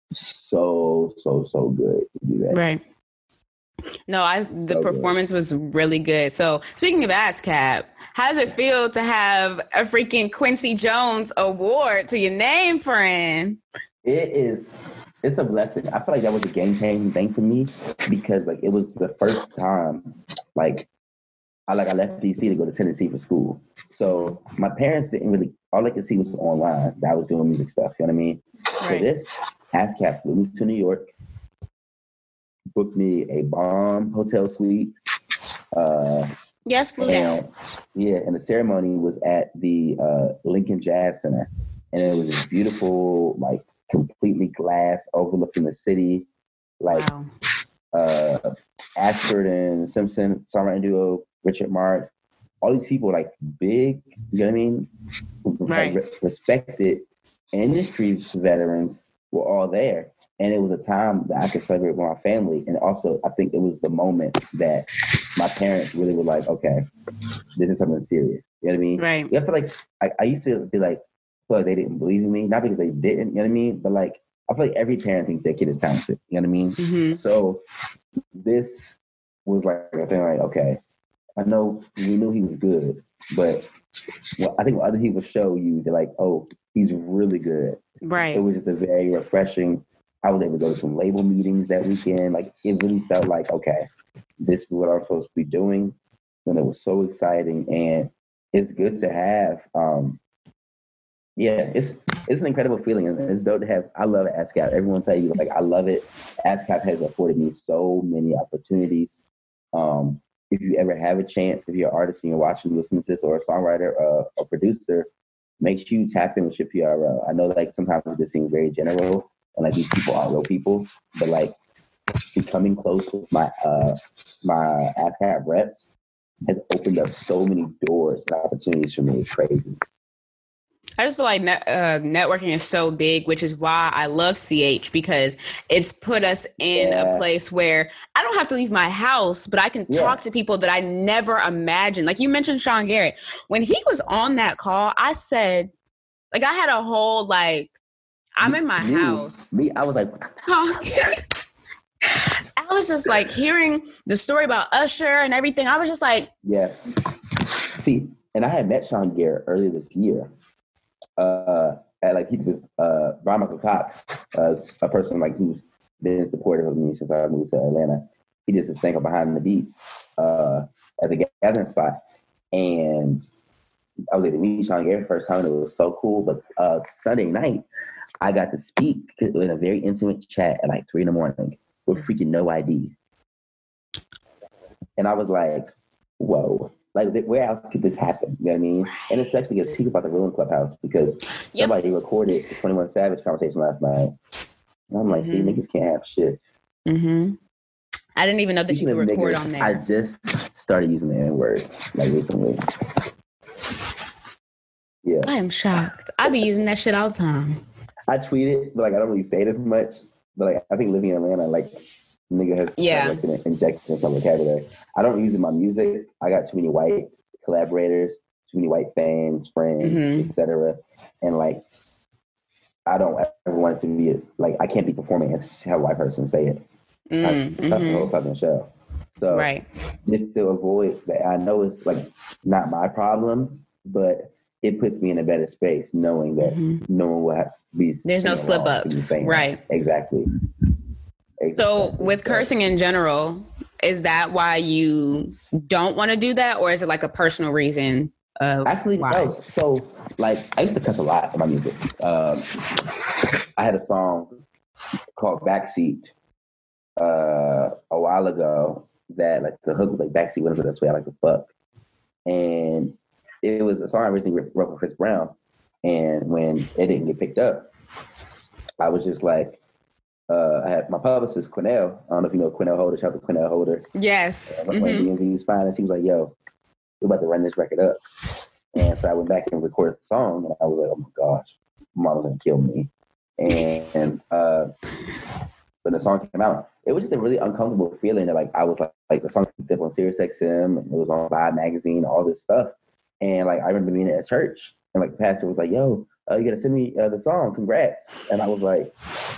so so so good to do that. Right. No, I the so performance good. was really good. So speaking of ASCAP, how does it feel to have a freaking Quincy Jones award to your name, friend? It is. It's a blessing. I feel like that was a game-changing thing for me because, like, it was the first time, like, I like I left D C to go to Tennessee for school. So my parents didn't really. All they could see was online that I was doing music stuff. You know what I mean? Right. So this ASCAP flew me to New York, booked me a bomb hotel suite. Uh, yes, flew down. Yeah, and the ceremony was at the uh, Lincoln Jazz Center, and it was this beautiful, like, completely glass overlooking the city, like wow. uh Ashford and Simpson songwriting duo, Richard Marx, all these people like big, you know what I mean, right. like, respected industry veterans were all there, and it was a time that I could celebrate with my family. And also I think it was the moment that my parents really were like, okay, this is something serious, you know what I mean? Right. I feel like I, I used to be like, feel like they didn't believe in me, not because they didn't, you know what I mean? But like, I feel like every parent thinks their kid is talented, you know what I mean? Mm-hmm. So this was like a thing like, okay, I know we knew he was good, but well, I think when other people show you, they're like, oh, he's really good. Right. It was just a very refreshing. I was able to go to some label meetings that weekend. Like, it really felt like, okay, this is what I'm supposed to be doing. And it was so exciting. And it's good to have, um, yeah, it's it's an incredible feeling, and it's dope to have. I love ASCAP. Everyone tell you like I love it. ASCAP has afforded me so many opportunities. Um, if you ever have a chance, if you're an artist and you're watching, listening to this, or a songwriter, uh, or producer, make sure you tap in with your P R O. I know like sometimes it just seems very general, and like these people aren't real people, but like becoming close with my uh my ASCAP reps has opened up so many doors and opportunities for me. It's crazy. I just feel like net, uh, networking is so big, which is why I love C H, because it's put us in yeah. a place where I don't have to leave my house, but I can yeah. talk to people that I never imagined. Like you mentioned Sean Garrett. When he was on that call, I said, like I had a whole, like, I'm me, in my me, house. Me, I was like. I was just like hearing the story about Usher and everything. I was just like. Yeah. See, and I had met Sean Garrett earlier this year. Uh, at like he was uh Brian Michael Cox, uh, a person like who's been supportive of me since I moved to Atlanta. He did this thing behind the beat uh, at the gathering spot, and I was able to meet Sean Gary the first time, and it was so cool. But uh, Sunday night, I got to speak in a very intimate chat at like three in the morning with freaking no I D. And I was like, whoa, like where else could this happen? You know what I mean? And it's actually because people about to ruin Clubhouse because yep. somebody recorded the twenty-one Savage conversation last night. And I'm like, mm-hmm. see, niggas can't have shit. Mm-hmm. I didn't even know that Speaking you could record niggas, on there. I just started using the N-word like recently. Yeah. I am shocked. I be using that shit all the time. I tweet it, but like I don't really say it as much. But like I think living in Atlanta, like nigga has yeah. like, an injection in some vocabulary. I don't use it in my music. I got too many white collaborators, too many white fans, friends, mm-hmm. et cetera. And like I don't ever want it to be like I can't be performing and have a white person say it. Mm-hmm. I, that's the whole fucking show. So right. just to avoid that, I know it's like not my problem, but it puts me in a better space knowing that mm-hmm. no one will have to be. There's no slip ups. Right. Exactly. exactly. So with cursing in general, is that why you don't want to do that? Or is it like a personal reason? Of Actually, why? no. So like I used to cuss a lot in my music. Um, I had a song called Backseat uh, a while ago that like the hook was like backseat, whatever that's way I like to fuck. And it was a song I originally wrote for Chris Brown. And when it didn't get picked up, I was just like, uh, I had my publicist, Quinnell. I don't know if you know Quinnell Holder. Shout out to Quinnell Holder. Yes. Uh, mm-hmm. D M V's finest. He was like, yo, we're about to run this record up. And so I went back and recorded the song. And I was like, oh my gosh, mama's going to kill me. And uh, when the song came out, it was just a really uncomfortable feeling that like I was like, like the song picked up on Sirius X M, and it was on Vibe magazine, all this stuff. And like I remember being at church, and like the pastor was like, "Yo, uh, you gotta send me uh, the song, congrats!" And I was like,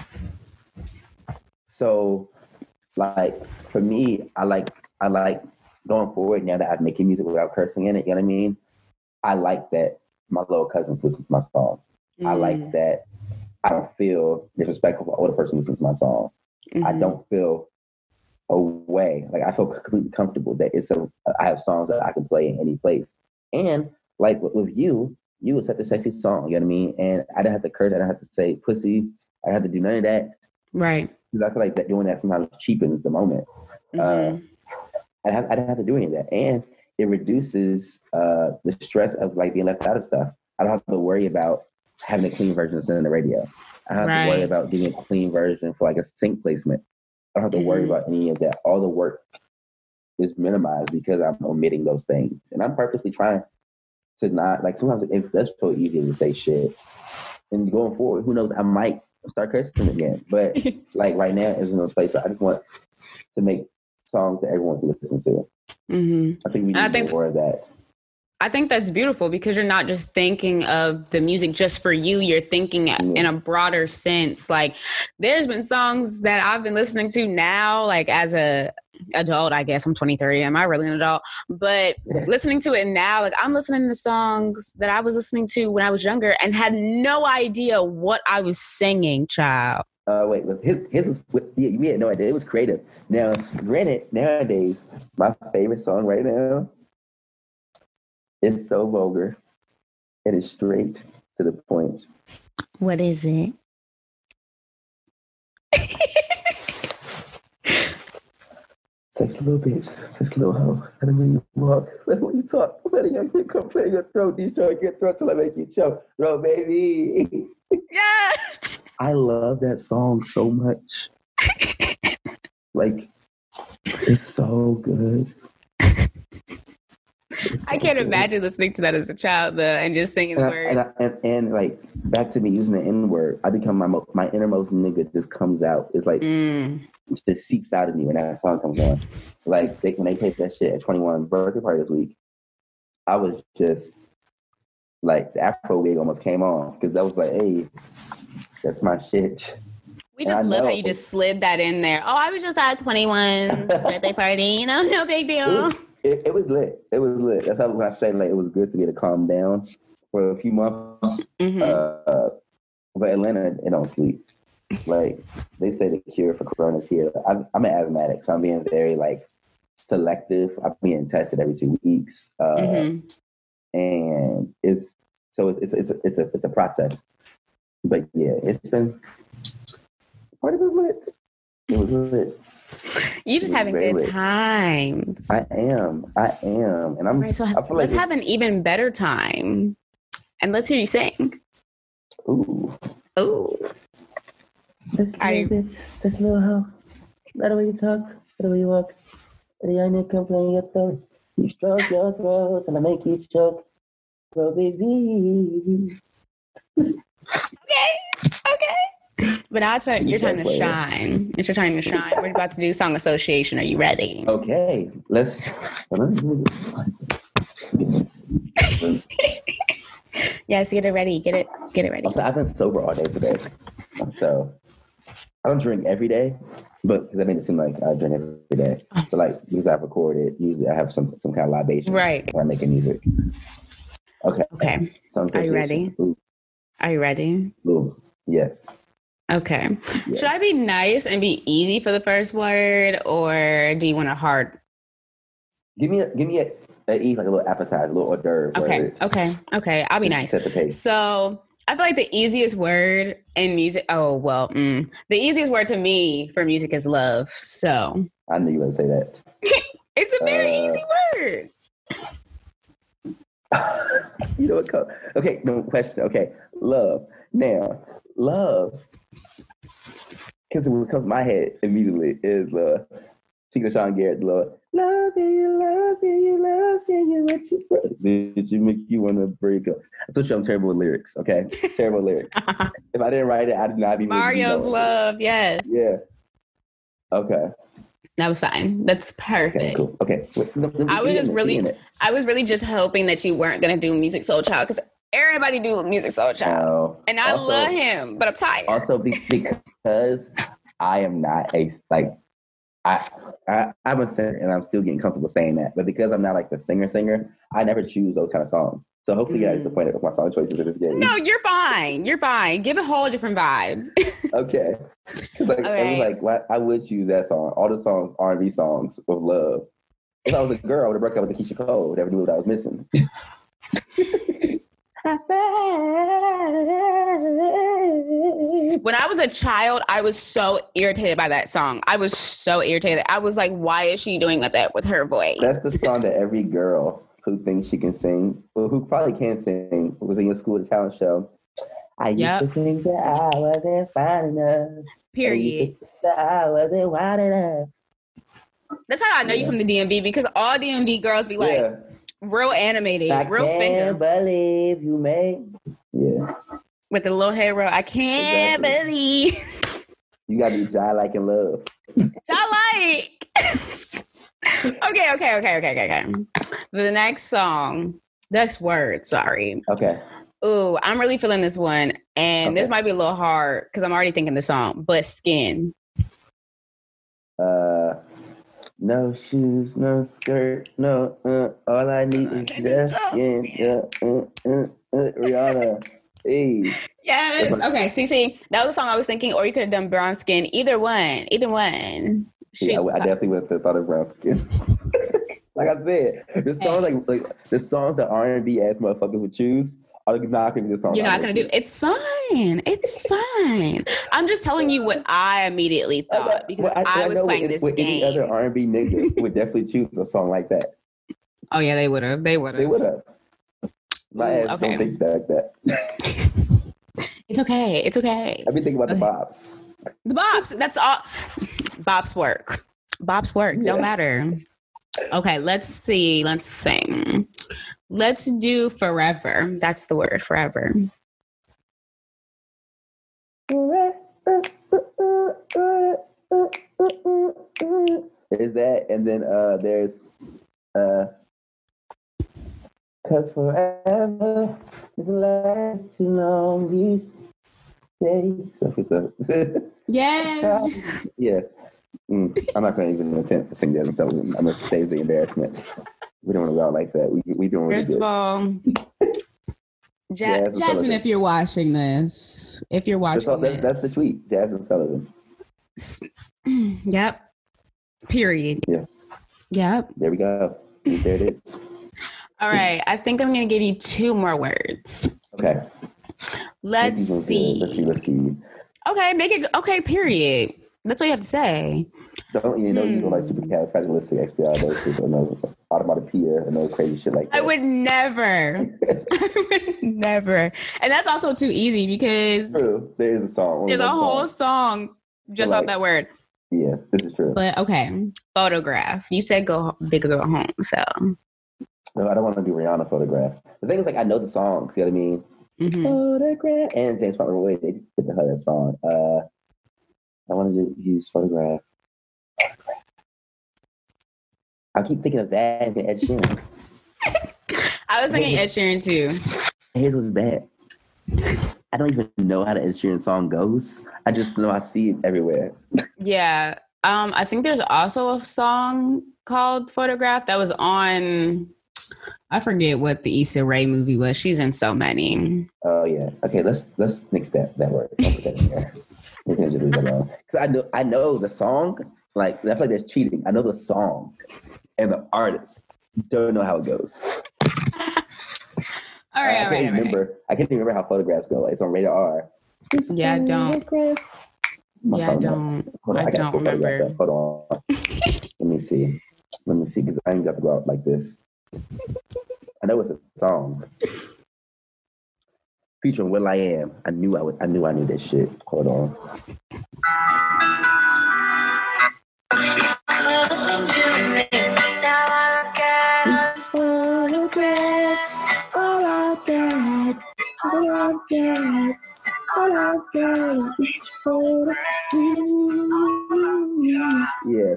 so like for me, I like I like going forward now that I'm making music without cursing in it. You know what I mean? I like that my little cousin listens to my songs. Mm. I like that I don't feel disrespectful for older person listens to my song. Mm-hmm. I don't feel away. Like I feel completely comfortable that it's a, I have songs that I can play in any place. And like with, with you, you was such a sexy song, you know what I mean? And I didn't have to curse, I didn't have to say pussy, I didn't have to do none of that. Right. Because I feel like that doing that sometimes cheapens the moment. Mm-hmm. Uh, I, have, I didn't have to do any of that. And it reduces uh, the stress of like being left out of stuff. I don't have to worry about having a clean version of sending the radio. I don't have right. to worry about getting a clean version for like a sync placement. I don't have to mm-hmm. worry about any of that. All the work is minimized because I'm omitting those things. And I'm purposely trying to not, like sometimes it does feel easier to say shit. And going forward, who knows, I might start cursing again. But like right now, it's in a place where I just want to make songs that everyone can listen to. Mm-hmm. I think we need I think more th- of that. I think that's beautiful because you're not just thinking of the music just for you. You're thinking yeah. in a broader sense. Like there's been songs that I've been listening to now, like as a adult, I guess I'm twenty-three. Am I really an adult? But yeah. listening to it now, like I'm listening to songs that I was listening to when I was younger and had no idea what I was singing, child. Uh, wait, his, his was, yeah, we had no idea. It was creative. Now, granted, nowadays, my favorite song right now, it's so vulgar. It is straight to the point. What is it? Sex little bitch, sex little hoe. And then when you walk, like when you talk, let a young kid come play your throat, destroy your throat till I make you choke. Bro, baby. Yeah. I love that song so much. Like, it's so good. I can't imagine listening to that as a child, though, and just singing and the I, words. And, I, and, and like back to me using the N word, I become my my innermost nigga just comes out. It's like mm. it just seeps out of me when that song comes on. Like they, when they taped that shit at twenty-one birthday party this week, I was just like the Afro wig almost came on because that was like, hey, that's my shit. We just love how you just slid that in there. Oh, I was just at twenty-one's birthday party, you know, no big deal. It, it was lit. It was lit. That's how I say like it was good to be able to calm down for a few months. Mm-hmm. Uh, but Atlanta, it don't sleep. Like they say the cure for corona is here. I'm, I'm an asthmatic, so I'm being very like selective. I'm being tested every two weeks, uh, mm-hmm. and it's so it's it's it's a, it's a it's a process. But yeah, it's been part of it was lit. It was lit. You just having good lit. times. I am. I am, and I'm. Right, so I feel let's like have an even better time, and let's hear you sing. Ooh. Ooh. This little bitch, this little hoe. Let the way you talk, let the way you walk. Let the young nigga come play your throat. You stroke your throat and I make you choke. Bro, baby. Okay, okay. But now it's your time to shine. It's your time to shine. We're about to do song association. Are you ready? Okay, let's. let's Yes, get it ready. Get it. Get it ready. Also, I've been sober all day today, so I don't drink every day, but because that made it seem like I drink every day. But like because I record it, usually I have some some kind of libation right when I'm making music. Okay. Okay. Are you ready? Ooh. Are you ready? Ooh. Yes. Okay. Yes. Should I be nice and be easy for the first word, or do you want a hard? Give me a give me a. They eat like a little appetizer, a little hors d'oeuvre. Okay, okay, okay. I'll be nice. Set the pace. So I feel like the easiest word in music. Oh well, mm, the easiest word to me for music is love. So I knew you would say that. It's a very uh, easy word. You know what? Okay, no question. Okay, love. Now, love, because what comes to my head immediately is uh, Chica Sean Garrett, love. Love you, love you, love you, what you did you make you want to break up? I told you I'm terrible with lyrics, okay? Terrible lyrics. If I didn't write it, I'd not be Mario's Love, it. Yes. Yeah. Okay. That was fine. That's perfect. Okay, cool. Okay. Wait, no, no, I was just really, I was really just hoping that you weren't going to do Musiq Soulchild, because everybody do Musiq Soulchild. Oh, and I also, love him, but I'm tired. Also because I am not a, like, I, I, I'm a singer and I'm still getting comfortable saying that. But because I'm not like the singer singer, I never choose those kind of songs. So hopefully mm. you're not disappointed with my song choices in this game. No, you're fine. You're fine. Give a whole different vibe. Okay. Like, okay. Like, what, I would choose that song. All the songs, R and B songs of love. If I was a girl, I would have broke up with Keisha Cole. Would never knew what I was missing. When I was a child, I was so irritated by that song. I was so irritated. I was like, why is she doing that with her voice? That's the song that every girl who thinks she can sing, or who probably can sing, was in your school talent show. I used yep. to think that I wasn't fine enough. Period. That I wasn't wide enough. That's how I know yeah. you from the D M V, because all D M V girls be like, yeah. real animated, I real can't finger. believe you made. Yeah. With the little hair roll. I can't exactly. believe. You gotta be Jai like in love. Jai like. okay, okay, okay, okay, okay, okay. The next song, next word, sorry. Okay. Ooh, I'm really feeling this one. And okay. this might be a little hard because I'm already thinking the song, but Skin. Uh No shoes, no skirt, no, uh, all I need is just skin. Yeah, uh, uh, uh, Rihanna. Hey. Yes. Okay. See, see, that was a song I was thinking, or you could have done Brown Skin. Either one. Either one. Yeah, I, I definitely would have thought of Brown Skin. Like I said, the songs like, like the songs that R and B ass motherfuckers would choose. Are not gonna be the song. You're not gonna do. It's fine. It's fine. I'm just telling you what I immediately thought, because well, I, I was I playing if, this with game. Any other R and B niggas would definitely choose a song like that. Oh yeah, they would have. They would have. They would have. My Ooh, ass okay. don't think like that. It's okay. It's okay. I've been thinking about okay. the bops. The bops. That's all. Bops work. Bops work. Yeah. Don't matter. Okay, let's see. Let's sing. Let's do Forever. That's the word, forever. There's that, and then uh, there's uh, cause forever is last too long these days. Yes. Yeah. Mm, I'm not going to even attempt to sing that myself. I'm going to save the embarrassment. We don't want to go out like that. We we doing really First good. of all, Ja- Jasmine, Jasmine, Sullivan. if you're watching this, if you're That's, watching all, that's, this, that's the tweet. Jasmine Sullivan. Yep. Period. Yeah. Yep. There we go. There it is. All right. I think I'm going to give you two more words. Okay. Let's see. Let's see. Let's see. Okay. Make it. Okay. Period. That's all you have to say. Don't you know Hmm. you don't like supercalifragilisticexpialidocious or no automatopoeia or no crazy shit like that? I would never. I would never. And that's also too easy because True. There is a song. Only there's a one whole song. song just Like- off that word. Yeah, this is true. But okay. Photograph. You said go big or go home. So. No, I don't want to do Rihanna Photograph. The thing is, like, I know the song. See what I mean? Mhm. Photograph and James Bond. Wait, they did the hell that song. Uh, I want to use Photograph. I keep thinking of that and Ed Sheeran. I was thinking Ed Sheeran too. His was bad. I don't even know how the Ed Sheeran song goes. I just know I see it everywhere. Yeah. Um, I think there's also a song called Photograph that was on, I forget what the Issa Rae movie was. She's in so many. Oh yeah. Okay, let's let's nix that that word. Don't put that in there. We can just leave that alone. Because I know I know the song. Like that's like there's cheating. I know the song and the artist. Don't know how it goes. All right, I all can't right, all remember. right. I can't even remember how photographs go. Like, it's on Radar R. Yeah, I don't. My Yeah, I phone up. don't. Hold on, I gotta don't pull photographs remember. up. Hold on. Let me see. Let me see, because I ain't got to go out like this. I know it's a song. Featuring Will I Am. I knew I would. I knew I knew this shit. Hold on. Yeah.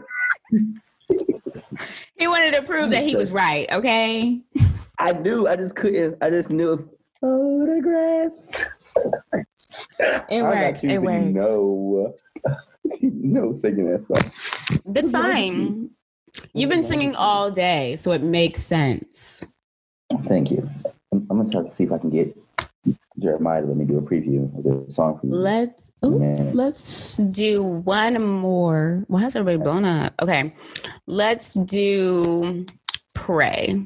He wanted to prove that he was right, okay? I knew. I just couldn't. I just knew. Photographs. It works. It works. No. No singing that song. That's fine. You've been singing all day, so it makes sense. Thank you. I'm, I'm gonna try to see if I can get Jeremiah to let me do a preview of the song for you. Let's ooh, Man. let's do one more. Why has everybody blown up? Okay. Let's do Pray.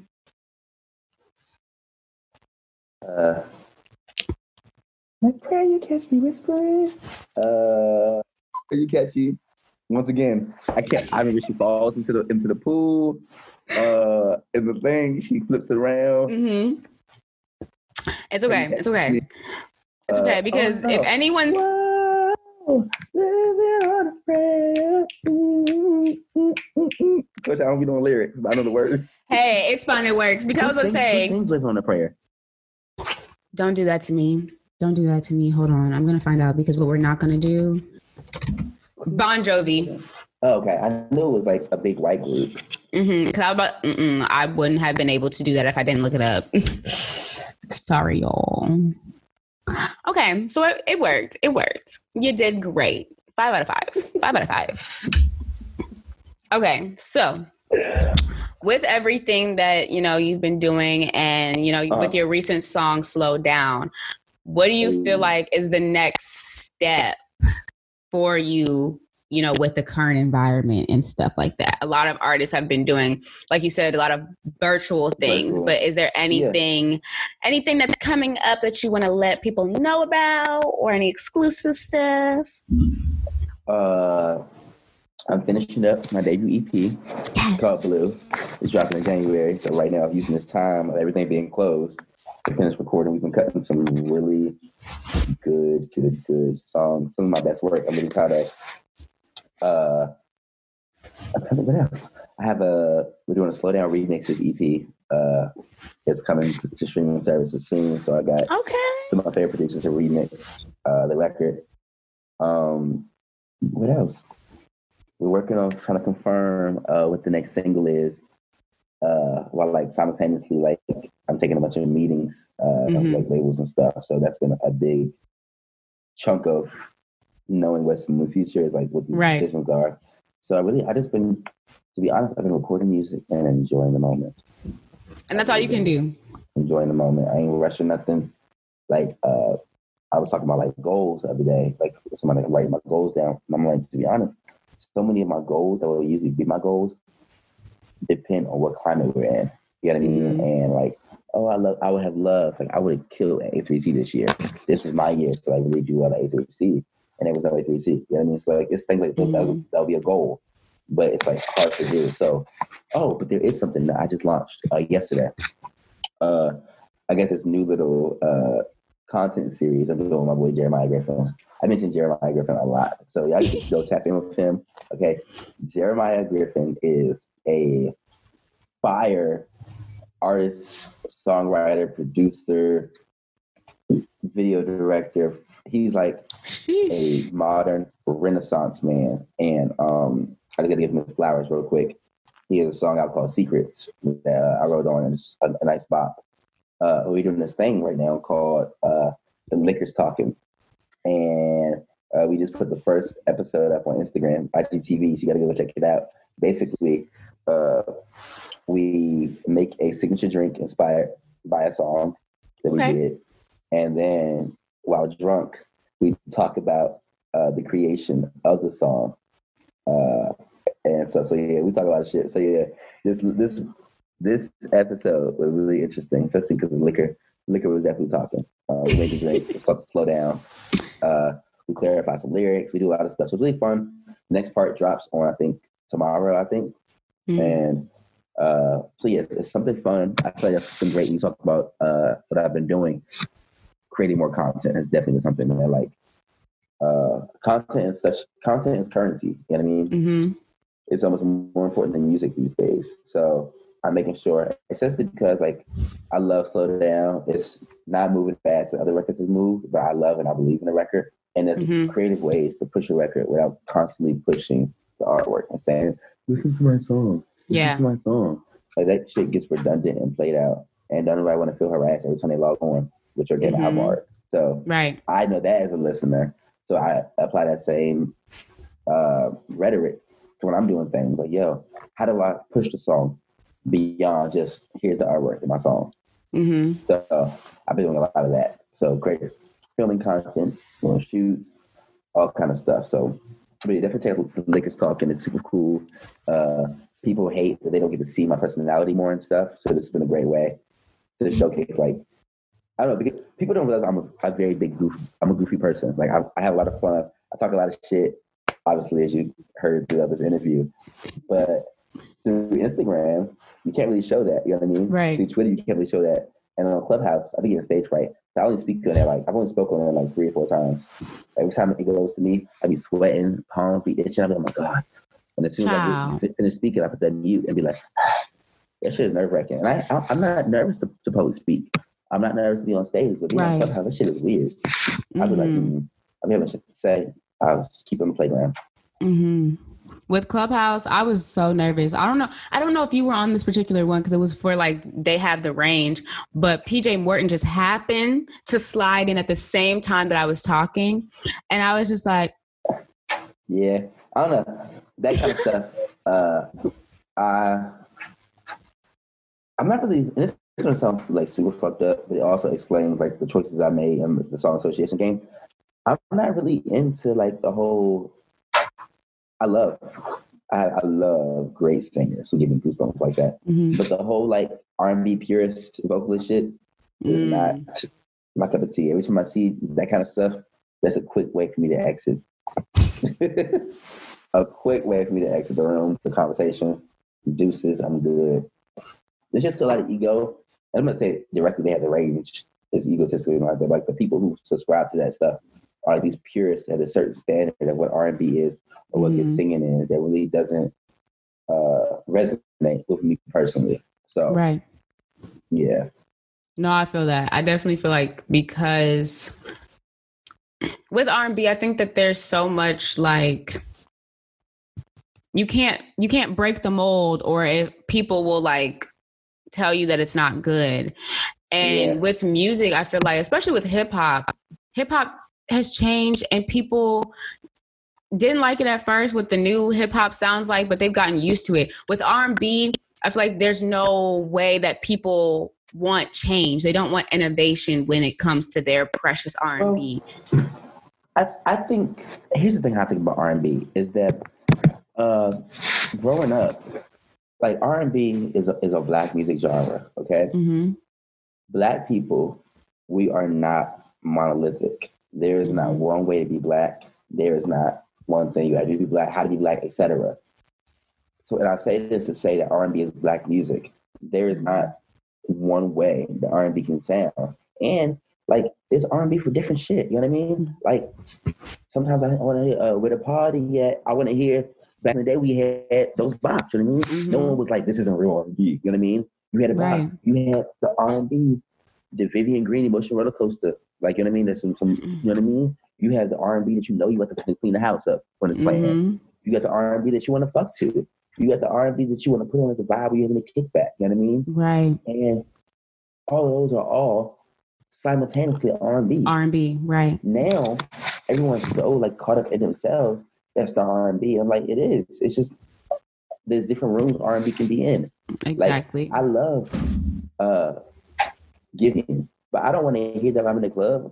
Uh, I pray you catch me whispering. Uh, pray you catch you. Once again, I can't. I remember she falls into the into the pool. Uh, in the thing, she flips around. Mm-hmm. It's okay. It's okay. It's okay Uh, because oh, no. if anyone's Whoa, living on a prayer. Mm, mm, mm, mm. Coach, I don't be doing lyrics, but I know the words. hey, it's fine. It works because I was gonna say, Who sings Live on a Prayer? don't do that to me. Don't do that to me. Hold on, I'm gonna find out because what we're not gonna do. Bon Jovi. Oh, okay, I knew it was like a big white group. Mm-hmm. Because I was about, mm-mm, I wouldn't have been able to do that if I didn't look it up. Sorry, y'all. Okay, so it, it worked. It worked. You did great. Five out of five. Five out of five. Okay, so with everything that you know you've been doing, and you know Uh-huh. with your recent song "Slow Down," what do you feel like is the next step for you? You know, with the current environment and stuff like that. A lot of artists have been doing, like you said, a lot of virtual things, Virtual. but is there anything, yeah. anything that's coming up that you want to let people know about or any exclusive stuff? Uh, I'm finishing up my debut E P Yes. called Blue. It's dropping in January. So right now I'm using this time of everything being closed to finish recording. We've been cutting some really good, good, good songs. Some of my best work. I'm really proud of. Uh, what else? I have a, we're doing a Slow Down Remixes E P. Uh, it's coming to, to streaming services soon. So I got Okay. some of my favorite producers to remix uh, the record. Um, what else? We're working on trying to confirm uh, what the next single is. Uh, while like simultaneously, like I'm taking a bunch of meetings, uh, Mhm. like labels and stuff. So that's been a big chunk of knowing what's in the future is like what these Right. decisions are. So I really, I just been, to be honest, I've been recording music and enjoying the moment. And that's all you can do. Enjoying the moment. I ain't rushing nothing. like uh, I was talking about like goals the other day, like somebody writing my goals down. And I'm like, to be honest, so many of my goals that would usually be my goals depend on what climate we're in. You know what I mean? Mm-hmm. And like, oh, I love, I would have loved, like I would have killed at A three C this year. This was my year to like really do well at A three C, and there was no A three C. You know what I mean? So like, it's things like mm-hmm. that would, that would be a goal, but it's like hard to do. So, oh, but there is something that I just launched uh, yesterday. Uh, I got this new little uh, content series I'm doing with my boy Jeremiah Griffin. I mentioned Jeremiah Griffin a lot, so y'all can go tap in with him. Okay, Jeremiah Griffin is a fire artist, songwriter, producer, video director. He's like Sheesh. a modern Renaissance man, and um, I gotta give him his flowers real quick. He has a song out called Secrets that I wrote on, and it's a, a nice bop. Uh, we're doing this thing right now called uh, The Liquor's Talking. And uh, we just put the first episode up on Instagram, I G T V, so you gotta go check it out. Basically, uh, we make a signature drink inspired by a song that okay. we did. And then while drunk, we talk about uh, the creation of the song. Uh, and so, so yeah, we talk a lot of shit. So yeah, this, this, This episode was really interesting, especially because the liquor, liquor was definitely talking. Uh, we made the drink. It's called Slow Down. Uh, we clarify some lyrics. We do a lot of stuff. So it's really fun. The next part drops on, I think, tomorrow, I think. Mm-hmm. And uh, so, yeah, it's something fun. I feel like that's been great. You talk about uh, what I've been doing. Creating more content has definitely been something that I like. Uh, content is such, content is currency. You know what I mean? Mm-hmm. It's almost more important than music these days. So I'm making sure, especially because like I love Slow Down. It's not moving fast as other records have moved, but I love and I believe in the record. And there's mm-hmm. creative ways to push a record without constantly pushing the artwork and saying, listen to my song. Listen yeah. to my song. Like that shit gets redundant and played out. And don't nobody want to feel harassed every time they log on with your getting mm-hmm. album art. So right. I know that as a listener. So I apply that same uh, rhetoric to when I'm doing things. Like, yo, how do I push the song beyond just here's the artwork in my song? Mm-hmm. So uh, I've been doing a lot of that. So great filming content, doing shoots, all kind of stuff. So I mean, definitely take the Liquor's Talking. It's super cool. Uh, people hate that they don't get to see my personality more and stuff. So this has been a great way to showcase, like, I don't know, because people don't realize I'm a, a very big goof. I'm a goofy person. Like I, I have a lot of fun. I talk a lot of shit, obviously, as you heard throughout this interview. But through Instagram, you can't really show that. You know what I mean? Right. Through Twitter, you can't really show that. And on Clubhouse, I think it's stage fright. So I only speak on there like I've only spoken on there like three or four times. Every time it goes to me, I be sweating, palms be itching. I'm like, oh my God. And as soon as Child. I finish speaking, I put that mute and be like, that shit is nerve wracking. And I, I, I'm not nervous to, to public speak. I'm not nervous to be on stage, but being right. on Clubhouse, that shit is weird. Mm-hmm. I'll be like, mm, I'm having shit to say. I'll just keep on the playground. Mm-hmm. With Clubhouse, I was so nervous. I don't know. I don't know if you were on this particular one because it was for like, they have the range, but P J Morton just happened to slide in at the same time that I was talking. And I was just like, yeah, I don't know. That kind of stuff. Uh, I, I'm not really, and it's going to sound like super fucked up, but it also explains like the choices I made in the song association game. I'm not really into like the whole, I love, I, I love great singers who give me goosebumps like that. Mm-hmm. But the whole like R and B purist vocalist shit is mm. not my cup of tea. Every time I see that kind of stuff, that's a quick way for me to exit. A quick way for me to exit the room, the conversation. Deuces, I'm good. There's just a lot of ego. I'm gonna say directly they have the range. It's egotistical, like that. Like the people who subscribe to that stuff are these purists at a certain standard of what R and B is or what mm-hmm. good singing is that really doesn't uh, resonate with me personally. So, right. Yeah. No, I feel that. I definitely feel like because with R and B, I think that there's so much like you can't you can't break the mold, or if people will like tell you that it's not good. And yeah. with music, I feel like, especially with hip hop, hip hop has changed and people didn't like it at first what the new hip hop sounds like, but they've gotten used to it. With R and B, I feel like there's no way that people want change. They don't want innovation when it comes to their precious R and B. Well, I I think here's the thing I think about R and B is that uh, growing up, like R and B is a, is a Black music genre. Okay, Mm-hmm. Black people, we are not monolithic. There is not Mhm. one way to be Black. There is not one thing you have to be Black, how to be Black, et cetera. So, and I say this to say that R and B is Black music. There is not one way that R and B can sound. And like, there's R and B for different shit. You know what I mean? Like, sometimes I want to hear uh, with a party yet. I want to hear back in the day we had those bops. You know what I mean? Mhm. No one was like, this isn't real R and B. You know what I mean? You had a bop. Right. You had the R and B, the Vivian Green Emotional Roller Coaster. Like, you know what I mean? There's some, some you know what I mean? You have the R and B that you know you want to clean the house up when it's playing. Mhm. You got the R and B that you want to fuck to. You got the R and B that you want to put on as a vibe where you're having a kickback. You know what I mean? Right. And all of those are all simultaneously R and B. R and B. Right. Now, everyone's so like caught up in themselves. That's the R and B. I'm like, it is. It's just there's different rooms R and B can be in. Exactly. Like, I love uh, giving, but I don't want to hear that I'm in the club.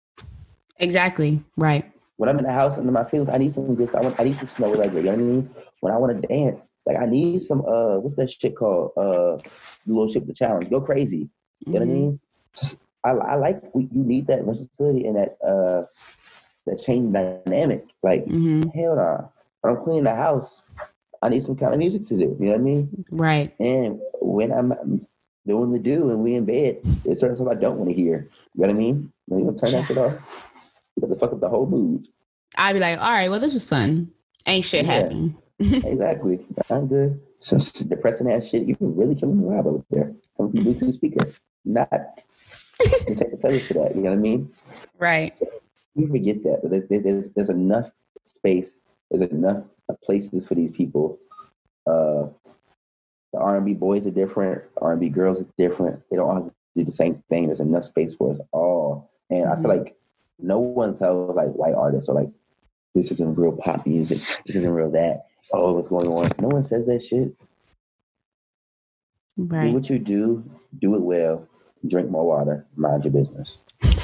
Exactly. Right. When I'm in the house under my feelings, I need some just I want I need some snow like that. You know what I mean? When I want to dance, like I need some uh what's that shit called? Uh the little ship the challenge. Go crazy. You know what I Mhm. mean? Just, I I like you need that versatility and that uh that change dynamic. Like Mhm. hell no. When I'm cleaning the house, I need some kind of music to do. You know what I mean? Right. And when I'm doing the do and we in bed, there's certain stuff I don't want to hear. You know what I mean? When you gonna turn that shit off, you got to fuck up the whole mood. I'd be like, all right, well, this was fun. Ain't shit Yeah. happened. Exactly. I'm good. Just depressing ass shit. You can really kill me vibe over there. Come from Bluetooth speaker. Not you take the feathers for that. You know what I mean? Right. You forget that. There's, there's, there's enough space. There's enough places for these people. Uh, the R and B boys are different. R and B girls are different. They don't all have to do the same thing. There's enough space for us all. And Mhm. I feel like no one tells like white artists or like, this isn't real pop music. This isn't real that. Oh, what's going on? No one says that shit. Do Right. what you do. Do it well. Drink more water. Mind your business.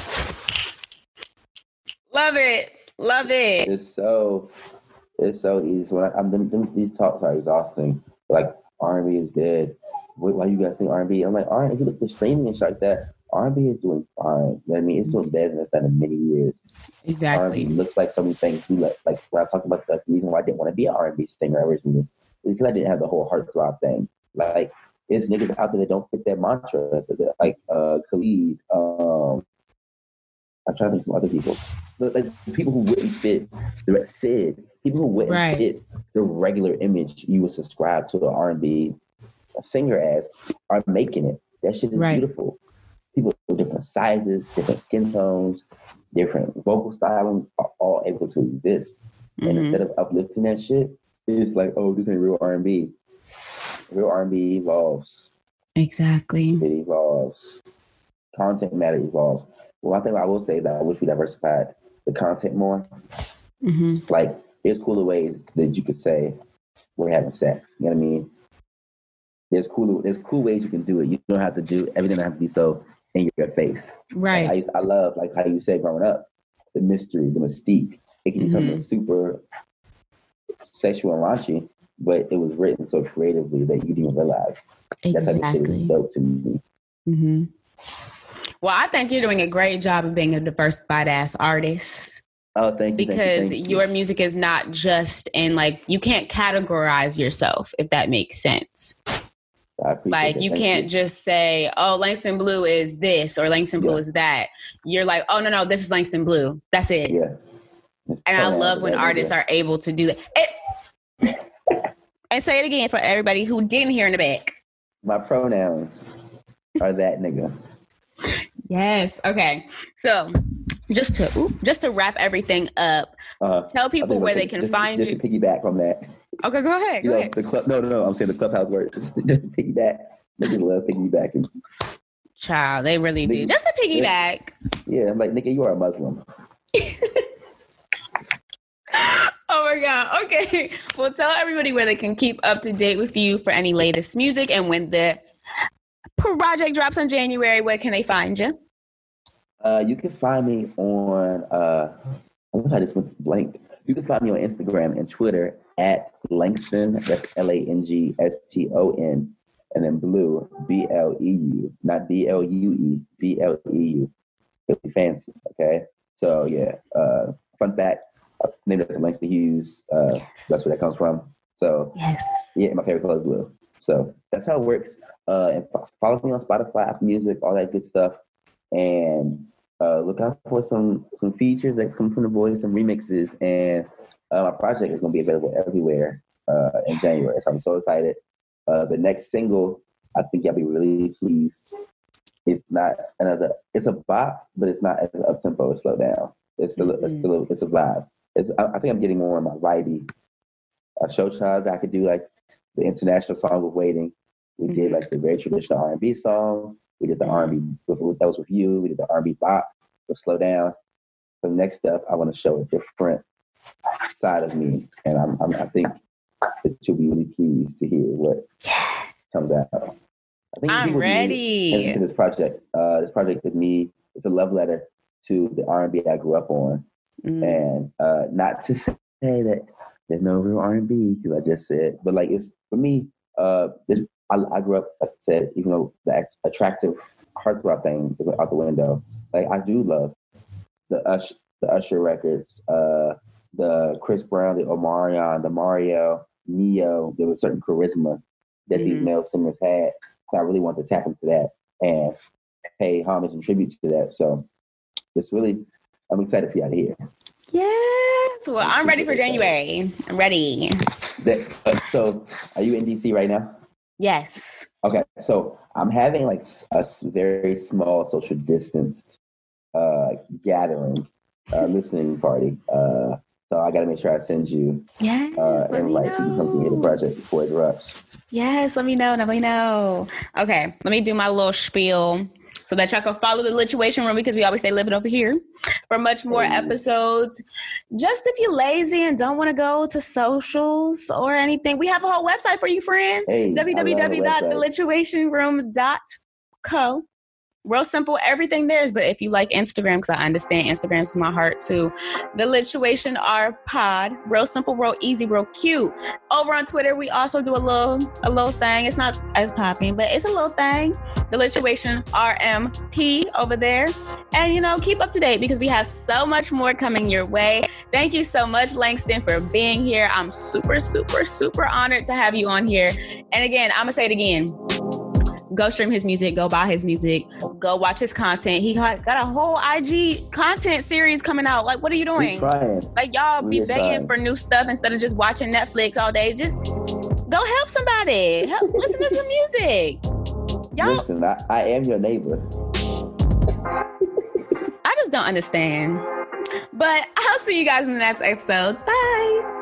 Love it. Love it. It's so, it's so easy. When I, I'm them, them, these talks are exhausting. Like R and B is dead. Why why you guys think R and B? I'm like R and B. If you look at the streaming and shit like that, R and B is doing fine. You know what I mean? It's doing better than it's done in many years. R and B Exactly. looks like so many things. We like, like when I talk about the reason why I didn't want to be an R and B singer originally is because I didn't have the whole heartthrob thing. Like, it's niggas out there that don't fit that mantra. Like uh, Khalid, um, I'm trying to think of some other people. But, like people who wouldn't fit the Sid, people who wouldn't Right. fit the regular image you would subscribe to the R and B singer as are making it. That shit is Right. beautiful. People with different sizes, different skin tones, different vocal styling are all able to exist. And Mhm. instead of uplifting that shit, it's like, oh, this ain't real R and B. Real R and B evolves. Exactly. It evolves. Content matter evolves. One thing I will say that I wish we diversified the content more. hmm Like, there's cooler ways that you could say we're having sex. You know what I mean? There's cool. There's cool ways you can do it. You don't have to do everything. Doesn't have to be so in your face. Right. Like I, used, I love like how you said growing up, the mystery, the mystique. It can be Mhm. something super sexual and raunchy, but it was written so creatively that you didn't realize. That's how the shit is Exactly. dope to me. hmm Well, I think you're doing a great job of being a diversified ass artist Oh, thank you. because thank you, thank you. your music is not just in like, you can't categorize yourself, if that makes sense. I appreciate Like that. you Thank can't just say, oh, Langston Blue is this or Langston Blue Yeah. is that. You're like, oh, no, no, this is Langston Blue. That's it. Yeah. It's And I pronouns, love when whatever, artists yeah. are able to do that. It, and say it again for everybody who didn't hear in the back. My pronouns are that nigga. Yes. Okay. So just to ooh, just to wrap everything up, Uh, tell people where they can just, find just you. to piggyback on that. Okay, go ahead. You Go know, ahead. the club. No, no, no. I'm saying the clubhouse word. Just, just to piggyback. Niggas love piggybacking. Child, they really do. Nigga- Just to piggyback. Yeah, I'm like, nigga, you are a Muslim. Oh my God. Okay. Well, tell everybody where they can keep up to date with you for any latest music and when the project drops in January, where can they find you? Uh, you can find me on, uh, I wish I just went blank. You can find me on Instagram and Twitter at Langston, that's L A N G S T O N, and then Blue, B L E U, not B L U E, B L E U. It'll be fancy, okay? So, yeah, uh, fun fact, uh, named after Langston Hughes, uh, that's where that comes from. So, yes. Yeah, my favorite color is blue. So, that's how it works. Uh, and follow me on Spotify, Apple Music, all that good stuff. And uh, look out for some some features that come from The Voice, some remixes, and uh, my project is going to be available everywhere uh, in January. So I'm so excited. Uh, the next single, I think y'all be really pleased. It's not another. It's a bop, but it's not an up tempo or slow down. It's still, mm-hmm. it's still, it's a vibe. It's. I, I think I'm getting more in my vibey. Uh, show child, I could do like the international song of Waiting. We mm-hmm. did like the very traditional R and B song. We did the R and B with, that was with you. We did the R and B bop with Slow Down. So next up, I want to show a different side of me, and I'm, I'm, I think that you'll be really pleased to hear what comes out. I think I'm ready. Into this project, uh, this project with me, it's a love letter to the R and B I grew up on, mm. and uh, not to say that there's no real R and B, because I just said, but like it's for me. Uh, this, I, I grew up, like I said, even though the attractive heartthrob thing is out the window, like I do love the Usher, the Usher records, uh, the Chris Brown, the Omarion, the Mario, Neo. There was certain charisma that mm-hmm. these male singers had. So I really want to tap into that and pay homage and tribute to that. So it's really, I'm excited for y'all to hear. Yes. Well, I'm ready for January. I'm ready. That, uh, so are you in D C right now? Yes. Okay, so I'm having like a very small social distance uh, gathering, uh, listening party. Uh, so I got to make sure I send you yes, uh, invite so you can come to me the project before it drops. Yes, let me know. Let me know. Okay, let me do my little spiel so that y'all can follow the Lituation Room, because we always say live it over here. For much more hey. episodes, just if you're lazy and don't want to go to socials or anything, we have a whole website for you, friend. Hey, w w w dot the lituation room dot co. Real simple, everything there is. But if you like Instagram, because I understand Instagram's my heart too, The Lituation R Pod. Real simple, real easy, real cute. Over on Twitter, we also do a little a little thing. It's not as popping, but it's a little thing. The Lituation R M P over there. And, you know, keep up to date because we have so much more coming your way. Thank you so much, Langston, for being here. I'm super, super, super honored to have you on here. And again, I'm going to say it again. Go stream his music. Go buy his music. Go watch his content. He got, got a whole I G content series coming out. Like, what are you doing? Like, y'all be begging for new stuff instead of just watching Netflix all day. Just go help somebody. Help, listen to some music. Y'all, listen, I, I am your neighbor. I just don't understand. But I'll see you guys in the next episode. Bye.